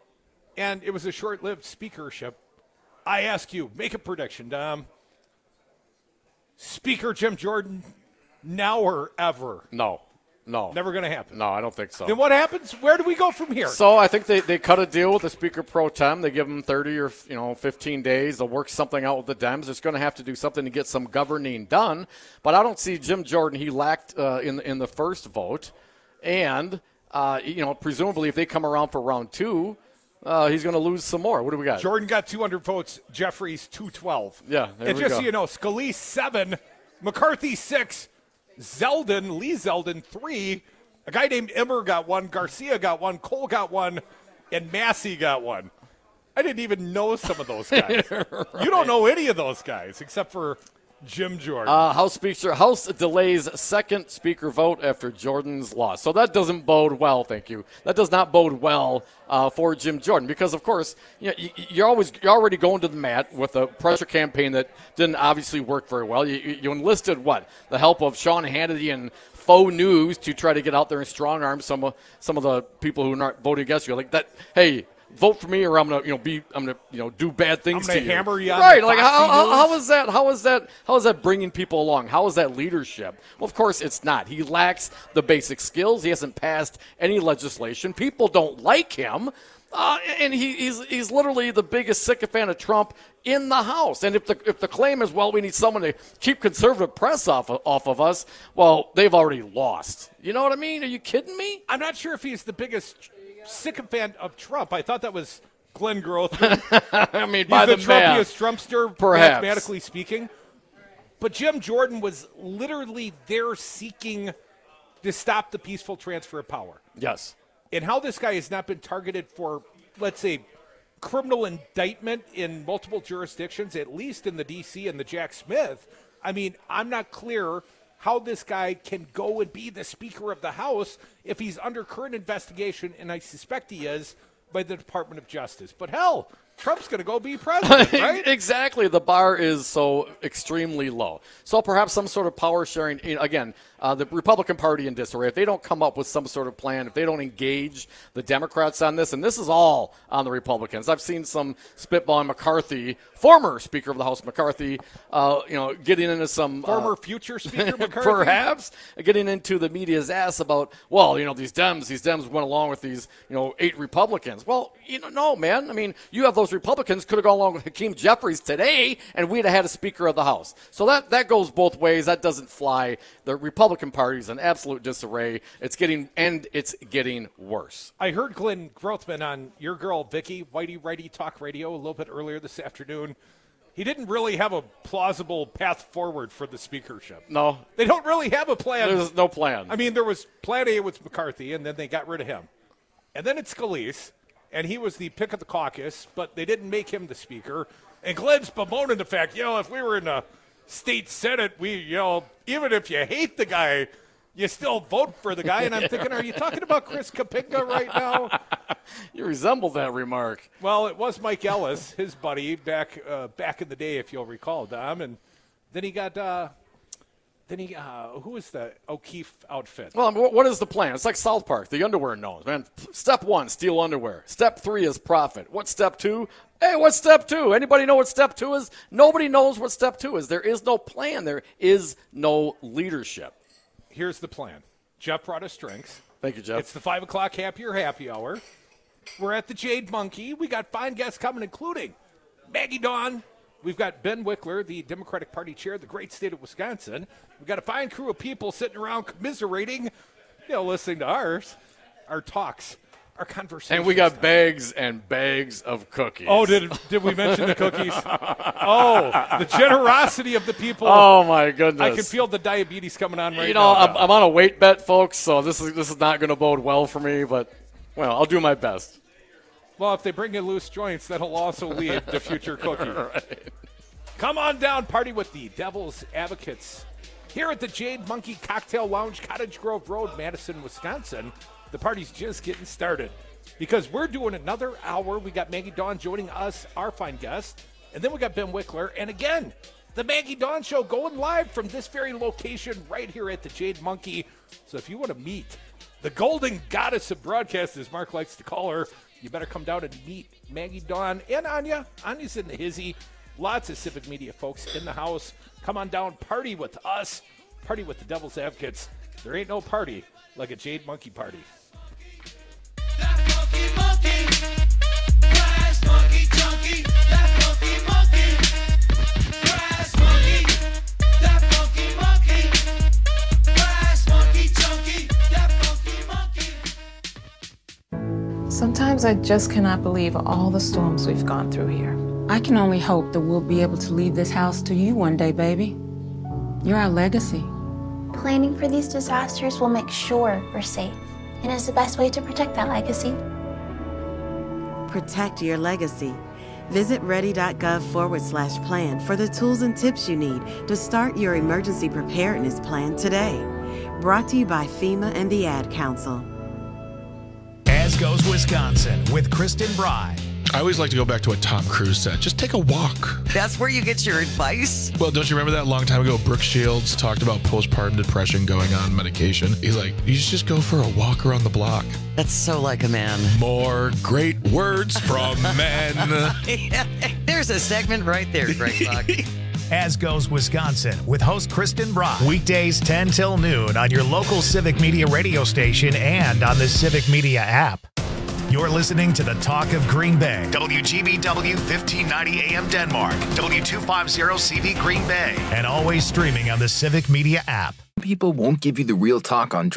[SPEAKER 16] And it was a short-lived speakership. I ask you, make a prediction, Dom. Speaker Jim Jordan, now or ever?
[SPEAKER 17] No. No.
[SPEAKER 16] Never going to happen.
[SPEAKER 17] No, I don't think so.
[SPEAKER 16] Then what happens? Where do we go from here?
[SPEAKER 17] So I think they, they cut a deal with the Speaker Pro Tem. They give him thirty or you know fifteen days. They'll work something out with the Dems. There's going to have to do something to get some governing done. But I don't see Jim Jordan. He lacked uh, in, in the first vote. And, uh, you know, presumably if they come around for round two, uh, he's going to lose some more. What do we got?
[SPEAKER 16] Jordan got two hundred votes. Jeffries, two twelve.
[SPEAKER 17] Yeah, there
[SPEAKER 16] And
[SPEAKER 17] we
[SPEAKER 16] just
[SPEAKER 17] go.
[SPEAKER 16] so you know, Scalise, seven. McCarthy, six. Zeldin, Lee Zeldin, three. A guy named Emmer got one. Garcia got one. Cole got one. And Massey got one. I didn't even know some of those guys. Right. You don't know any of those guys except for Jim Jordan.
[SPEAKER 17] Uh, House Speaker House delays second speaker vote after Jordan's loss. So that doesn't bode well, thank you. That does not bode well uh, for Jim Jordan because, of course, you know, you're always you're already going to the mat with a pressure campaign that didn't obviously work very well. You, you enlisted what? The help of Sean Hannity and faux news to try to get out there and strong arm some of some of the people who are not voting against you. Like that, hey, vote for me or I'm gonna, you know, be I'm gonna, you know, do bad things
[SPEAKER 16] I'm
[SPEAKER 17] to
[SPEAKER 16] gonna
[SPEAKER 17] you.
[SPEAKER 16] hammer you on
[SPEAKER 17] right?
[SPEAKER 16] the
[SPEAKER 17] Like
[SPEAKER 16] Foxy
[SPEAKER 17] how, how
[SPEAKER 16] News.
[SPEAKER 17] how is that? How is that? How is that bringing people along? How is that leadership? Well, of course it's not. He lacks the basic skills. He hasn't passed any legislation. People don't like him. Uh, and he, he's he's literally the biggest sycophant of Trump in the House. And if the if the claim is, well, we need someone to keep conservative press off of, off of us, well, they've already lost. You know what I mean? Are you kidding me?
[SPEAKER 16] I'm not sure if he's the biggest sycophant of Trump. I thought that was Glenn Grothman.
[SPEAKER 17] I mean,
[SPEAKER 16] he's
[SPEAKER 17] by
[SPEAKER 16] the,
[SPEAKER 17] the
[SPEAKER 16] Trumpiest
[SPEAKER 17] math,
[SPEAKER 16] Trumpster,
[SPEAKER 17] perhaps.
[SPEAKER 16] mathematically speaking. But Jim Jordan was literally there seeking to stop the peaceful transfer of power.
[SPEAKER 17] Yes.
[SPEAKER 16] And how this guy has not been targeted for, let's say, criminal indictment in multiple jurisdictions, at least in the D C and the Jack Smith. I mean, I'm not clear how this guy can go and be the Speaker of the House if he's under current investigation, and I suspect he is, by the Department of Justice. But hell, Trump's going to go be president, right?
[SPEAKER 17] Exactly. The bar is so extremely low. So perhaps some sort of power sharing. Again, uh, the Republican Party in disarray. If they don't come up with some sort of plan, if they don't engage the Democrats on this, and this is all on the Republicans. I've seen some spitballing McCarthy, former Speaker of the House McCarthy, uh, you know, getting into some
[SPEAKER 16] former
[SPEAKER 17] uh,
[SPEAKER 16] future Speaker McCarthy,
[SPEAKER 17] perhaps getting into the media's ass about, well, you know, these Dems, these Dems went along with these, you know, eight Republicans. Well, you know, no, man. I mean, you have those Republicans could have gone along with Hakeem Jeffries today, and we'd have had a Speaker of the House. So that that goes both ways. That doesn't fly. The Republican Party is in absolute disarray. It's getting and it's getting worse.
[SPEAKER 16] I heard Glenn Grothman on your girl Vicky Whitey Righty Talk Radio a little bit earlier this afternoon. He didn't really have a plausible path forward for the speakership.
[SPEAKER 17] No,
[SPEAKER 16] they don't really have a plan.
[SPEAKER 17] There's no plan.
[SPEAKER 16] I mean, there was plan A with McCarthy, and then they got rid of him, and then it's Scalise. And he was the pick of the caucus, but they didn't make him the speaker. And Glenn's bemoaning the fact, you know, if we were in a state senate, we, you know, even if you hate the guy, you still vote for the guy. And I'm thinking, are you talking about Chris Kapinga right now?
[SPEAKER 17] You resemble that remark.
[SPEAKER 16] Well, it was Mike Ellis, his buddy, back uh, back in the day, if you'll recall, Dom. And then he got, uh, then he, uh, who was the O'Keefe outfit?
[SPEAKER 17] Well, what is the plan? It's like South Park, the underwear knows, man. Step one, steal underwear. Step three is profit. What's step two? Hey, what's step two? Anybody know what step two is? Nobody knows what step two is. There is no plan. There is no leadership.
[SPEAKER 16] Here's the plan. Jeff brought us drinks.
[SPEAKER 17] Thank you, Jeff.
[SPEAKER 16] It's the five o'clock happier happy hour. We're at the Jade Monkey. We got fine guests coming, including Maggie Dawn. We've got Ben Wickler, the Democratic Party chair of the great state of Wisconsin. We've got a fine crew of people sitting around commiserating, you know, listening to ours, our talks, our conversations.
[SPEAKER 17] And we got bags and bags of cookies.
[SPEAKER 16] Oh, did did we mention the cookies? Oh, the generosity of the people.
[SPEAKER 17] Oh, my goodness.
[SPEAKER 16] I can feel the diabetes coming on right
[SPEAKER 17] you know,
[SPEAKER 16] now.
[SPEAKER 17] I'm, I'm on a weight bet, folks, so this is this is not going to bode well for me, but, well, I'll do my best.
[SPEAKER 16] Well, if they bring in loose joints, that'll also lead to future cookie.
[SPEAKER 17] Right.
[SPEAKER 16] Come on down, party with the Devil's Advocates. Here at the Jade Monkey Cocktail Lounge, Cottage Grove Road, Madison, Wisconsin. The party's just getting started because we're doing another hour. We got Maggie Dawn joining us, our fine guest, and then we got Ben Wickler. And again, the Maggie Dawn Show going live from this very location right here at the Jade Monkey. So if you want to meet the golden goddess of broadcast, as Mark likes to call her, you better come down and meet Maggie Dawn and Anya. Anya's in the hizzy. Lots of civic media folks in the house. Come on down, party with us. Party with the Devil's Advocates. There ain't no party like a Jade Monkey party.
[SPEAKER 10] That monkey, monkey, grass monkey, junkie. That monkey, monkey, grass monkey. That monkey, monkey, grass monkey, junkie. That monkey, monkey.
[SPEAKER 2] Sometimes I just cannot believe all the storms we've gone through here.
[SPEAKER 3] I can only hope that we'll be able to leave this house to you one day, baby. You're our legacy. Planning for these disasters will make sure we're safe and is the best way to protect that legacy.
[SPEAKER 4] Protect your legacy. Visit ready.gov forward slash plan for the tools and tips you need to start your emergency preparedness plan today. Brought to you by FEMA and the Ad Council.
[SPEAKER 1] As Goes Wisconsin with Kristen Bry.
[SPEAKER 5] I always like to go back to a Tom Cruise set. Just take a walk.
[SPEAKER 20] That's where you get your advice?
[SPEAKER 5] Well, don't you remember that a long time ago? Brooke Shields talked about postpartum depression, going on medication. He's like, you should just go for a walk around the block.
[SPEAKER 20] That's so like a man.
[SPEAKER 5] More great words from men.
[SPEAKER 20] There's a segment right there, Greg Buck.
[SPEAKER 1] As Goes Wisconsin with host Kristen Brock. Weekdays ten till noon on your local Civic Media radio station and on the Civic Media app. You're listening to the Talk of Green Bay. W G B W fifteen ninety A M Denmark. W two fifty C V Green Bay. And always streaming on the Civic Media app.
[SPEAKER 13] People won't give you the real talk on